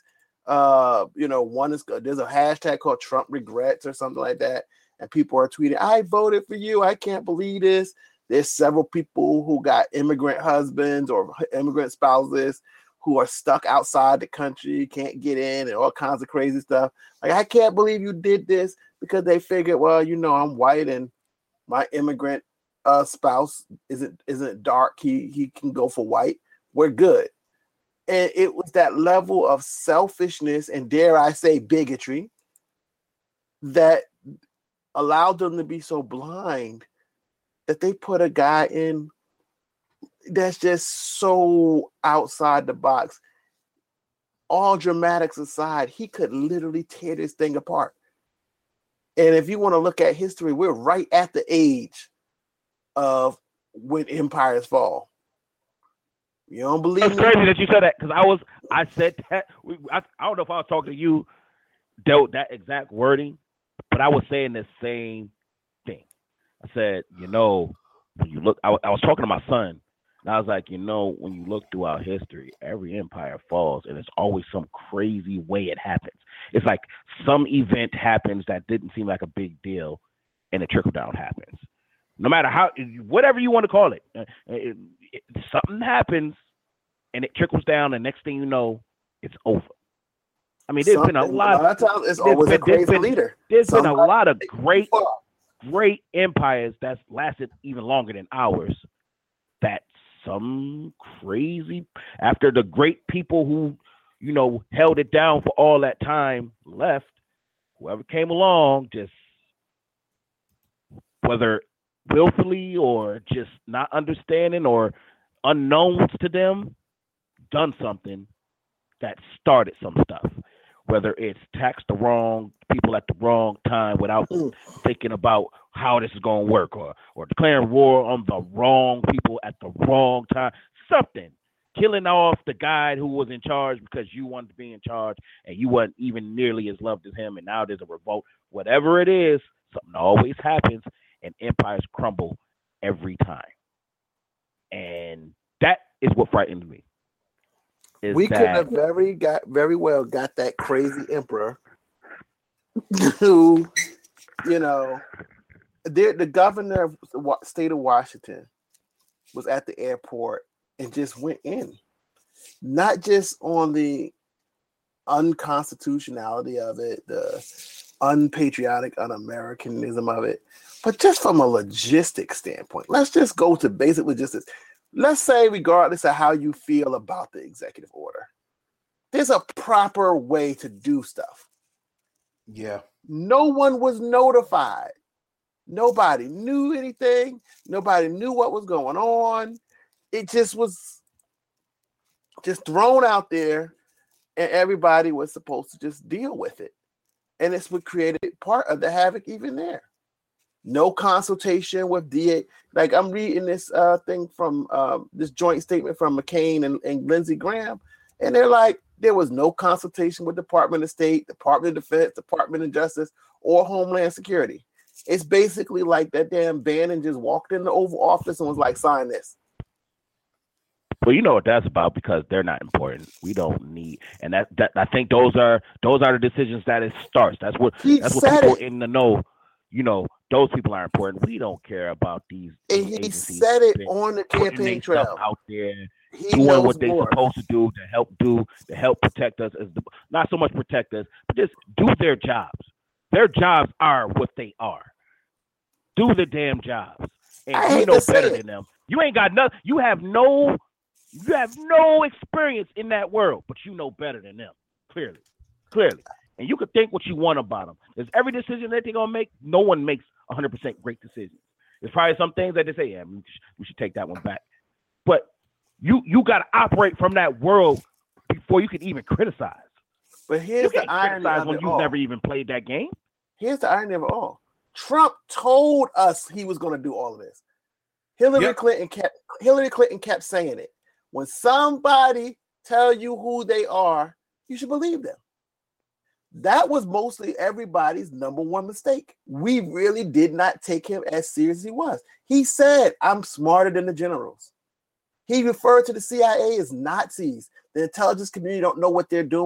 S4: Uh, you know, one is there's a hashtag called Trump regrets or something like that, and people are tweeting, "I voted for you. I can't believe this." There's several people who got immigrant husbands or immigrant spouses who are stuck outside the country, can't get in, and all kinds of crazy stuff. Like, I can't believe you did this, because they figured, well, you know, I'm white and my immigrant uh, spouse isn't isn't dark. He he can go for white. We're good. And it was that level of selfishness and, dare I say, bigotry that allowed them to be so blind that they put a guy in that's just so outside the box. All dramatics aside, he could literally tear this thing apart. And if you want to look at history, we're right at the age of when empires fall. You don't believe
S5: It's
S4: me?
S5: crazy that you said that, because I was, I said that. We, I, I don't know if I was talking to you, dealt that exact wording, but I was saying the same thing. I said, you know, when you look, I, I was talking to my son, and I was like, you know, when you look throughout history, every empire falls, and it's always some crazy way it happens. It's like some event happens that didn't seem like a big deal, and a trickle down happens. No matter how, whatever you want to call it, it, it, it something happens, and it trickles down, and next thing you know, it's over. I mean, there's
S4: Something,
S5: been a lot.
S4: A lot of times, it's always
S5: been,
S4: a crazy
S5: been,
S4: leader.
S5: There's
S4: Somebody,
S5: been a lot of great, great empires that's lasted even longer than ours. That some crazy, after the great people who, you know, held it down for all that time left, whoever came along, just whether willfully or just not understanding or unknowns to them, done something that started some stuff. Whether it's taxed the wrong people at the wrong time without mm. thinking about how this is going to work, or or declaring war on the wrong people at the wrong time, something. Killing off the guy who was in charge because you wanted to be in charge and you weren't even nearly as loved as him, and now there's a revolt. Whatever it is, something always happens, and empires crumble every time. And that is what frightens me.
S4: We
S5: that,
S4: could have very got very well got that crazy emperor who, you know, the, the governor of the state of Washington was at the airport and just went in, not just on the unconstitutionality of it, the unpatriotic, un-Americanism of it, but just from a logistics standpoint. Let's just go to basic logistics. Let's say, regardless of how you feel about the executive order, there's a proper way to do stuff.
S9: Yeah.
S4: No one was notified. Nobody knew anything. Nobody knew what was going on. It just was just thrown out there, and everybody was supposed to just deal with it. And it's what created part of the havoc even there. No consultation with D A. Like, I'm reading this uh, thing from uh, this joint statement from McCain and, and Lindsey Graham, and they're like, there was no consultation with Department of State, Department of Defense, Department of Justice, or Homeland Security. It's basically like that damn Bannon just walked in the Oval Office and was like, sign this.
S5: Well, you know what that's about, because they're not important. We don't need, and that, that I think those are those are the decisions that it starts. That's what
S4: he
S5: that's what people
S4: it.
S5: in the know. You know, those people are important. We don't care about these.
S4: And
S5: these
S4: he
S5: agencies
S4: said it on the campaign trail
S5: out there,
S4: he
S5: doing what they're
S4: more.
S5: supposed to do to help do to help protect us. As the, not so much protect us, but just do their jobs. Their jobs are what they are. Do the damn jobs, and you know better than them. You ain't got nothing. You have no. You have no experience in that world, but you know better than them. Clearly, clearly. And you can think what you want about them. There's every decision that they're going to make. No one makes one hundred percent great decisions. There's probably some things that they say, yeah, we should, we should take that one back. But you you got to operate from that world before you can even criticize.
S4: But here's
S5: you
S4: the irony of
S5: when
S4: it
S5: you've
S4: all.
S5: never even played that game.
S4: Here's the irony of it all. Trump told us he was going to do all of this. Hillary
S9: Yep.
S4: Clinton kept Hillary Clinton kept saying it. When somebody tell you who they are, you should believe them. That was mostly everybody's number one mistake. We really did not take him as serious as he was. He said, I'm smarter than the generals. He referred to the C I A as Nazis. The intelligence community don't know what they're doing.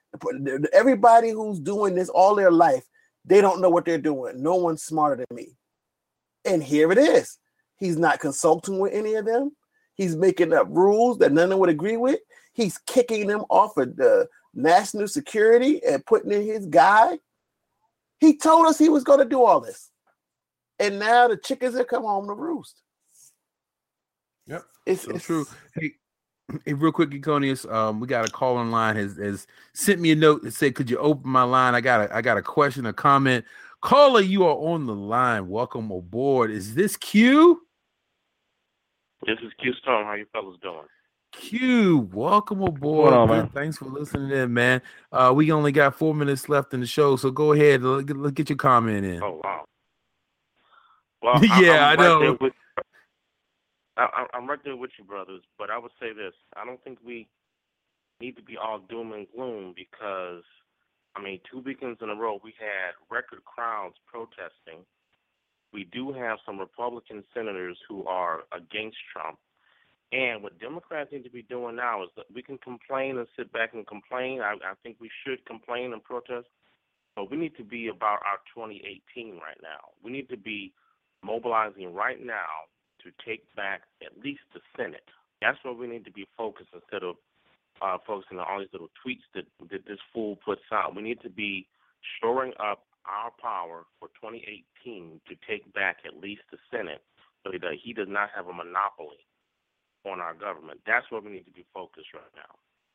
S4: Everybody who's doing this all their life, they don't know what they're doing. No one's smarter than me. And here it is. He's not consulting with any of them. He's making up rules that none of them would agree with. He's kicking them off of the national security and putting in his guy. He told us he was going to do all this. And now the chickens have come home to roost.
S3: Yep.
S4: It's,
S3: so
S4: it's
S3: true. Hey, hey, real quick, Econius, um, we got a call online. Has, has sent me a note and said, could you open my line? I got a, I got a question, a comment. Caller, you are on the line. Welcome aboard. Is this Q?
S9: This is Q Stone. How you fellas doing?
S3: Q, welcome aboard.
S5: on,
S3: Good.
S5: man?
S3: Thanks for listening in, man. Uh, we only got four minutes left in the show, so go ahead. Let, let get your comment in.
S9: Oh wow. Well,
S3: yeah,
S9: I, I'm
S3: I
S9: right
S3: know.
S9: there with, I, I'm right there with you, brothers. But I would say this: I don't think we need to be all doom and gloom because, I mean, two weekends in a row we had record crowds protesting. We do have some Republican senators who are against Trump. And what Democrats need to be doing now is that we can complain and sit back and complain. I, I think we should complain and protest. But we need to be about our twenty eighteen right now. We need to be mobilizing right now to take back at least the Senate. That's where we need to be focused instead of uh, focusing on all these little tweets that, that this fool puts out. We need to be shoring up our power for twenty eighteen to take back at least the Senate so that he does not have a monopoly on our government. That's where we need to be focused right now.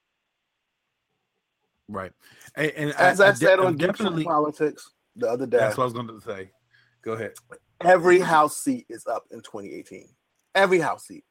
S3: Right. And, and
S4: As
S3: I,
S4: I,
S3: I
S4: said
S3: de-
S4: on
S3: definitely
S4: Politics the other day,
S3: that's what I was going to say. Go ahead.
S4: every House seat is up in twenty eighteen. Every House seat.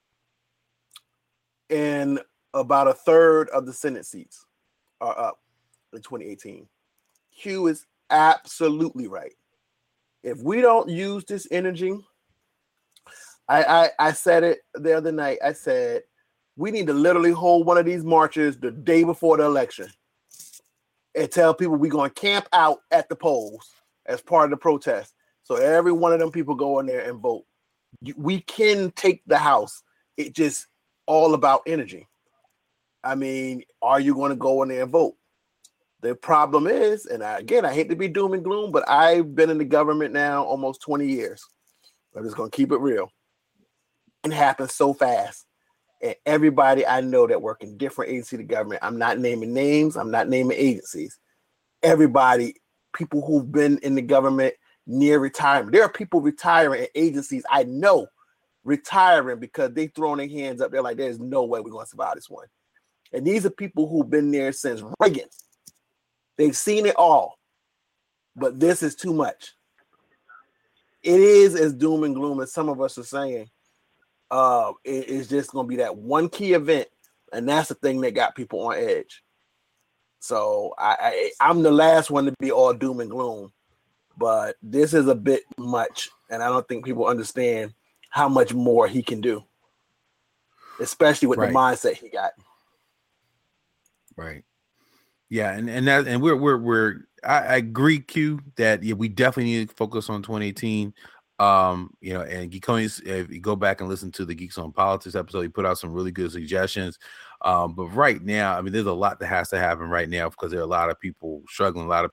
S4: And about a third of the Senate seats are up in twenty eighteen. Q is absolutely right. If we don't use this energy, I, I, I said it the other night. I said, we need to literally hold one of these marches the day before the election and tell people we're going to camp out at the polls as part of the protest. So every one of them people go in there and vote. We can take the House. It just all about energy. I mean, are you going to go in there and vote? The problem is, and I, again, I hate to be doom and gloom, but I've been in the government now almost twenty years. I'm just going to keep it real. It happens so fast. And everybody I know that work in different agencies of the government, I'm not naming names, I'm not naming agencies. Everybody, people who've been in the government near retirement. There are people retiring in agencies I know retiring because they throwing their hands up. They're like, there's no way we're going to survive this one. And these are people who've been there since Reagan. They've seen it all. But this is too much. It is as doom and gloom as some of us are saying. Uh, it, it's just going to be that one key event, and that's the thing that got people on edge. So I, I, I'm the last one to be all doom and gloom, but this is a bit much, and I don't think people understand how much more he can do, especially with
S3: Right.
S4: the mindset he got.
S3: Right. Yeah, and and that and we're we're we're I, I agree, Q, that yeah, we definitely need to focus on twenty eighteen. Um, you know, and Geekonius, if you go back and listen to the Geeks on Politics episode, he put out some really good suggestions. Um, but right now, I mean, there's a lot that has to happen right now because there are a lot of people struggling, a lot of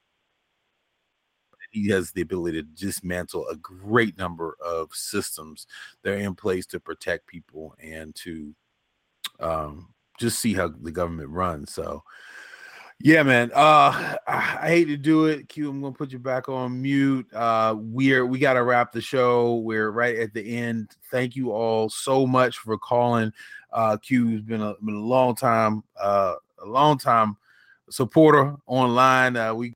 S3: he has the ability to dismantle a great number of systems that are in place to protect people and to um just see how the government runs. So yeah, man. Uh, I, I hate to do it. Q, I'm gonna put you back on mute. Uh, we're we gotta wrap the show. We're right at the end. Thank you all so much for calling. Uh, Q has been a been a long time, uh, a long time supporter online. Uh, we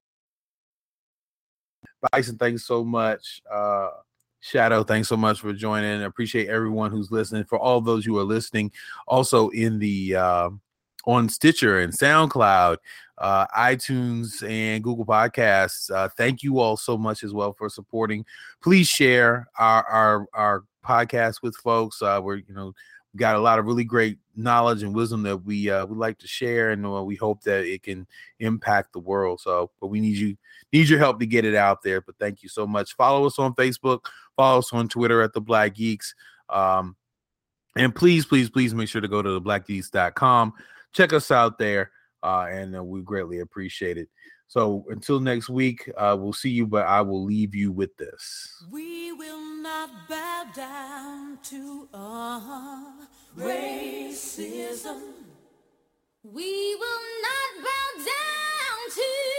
S3: Bison, thanks so much. Uh, Shadow, thanks so much for joining. I appreciate everyone who's listening. For all those who are listening, also in the uh, on Stitcher and SoundCloud, uh, iTunes and Google Podcasts. Uh, thank you all so much as well for supporting. Please share our our, our podcast with folks. Uh, we're you know we got a lot of really great knowledge and wisdom that we uh, we like to share, and uh, we hope that it can impact the world. So, but we need you need your help to get it out there. But thank you so much. Follow us on Facebook. Follow us on Twitter at The Black Geeks. Um, and please, please, please make sure to go to the black geeks dot com. Check us out there. uh, and uh, we greatly appreciate it. So until next week, uh, we'll see you, but I will leave you with this.
S10: We will not bow down to uh, racism. We will not bow down to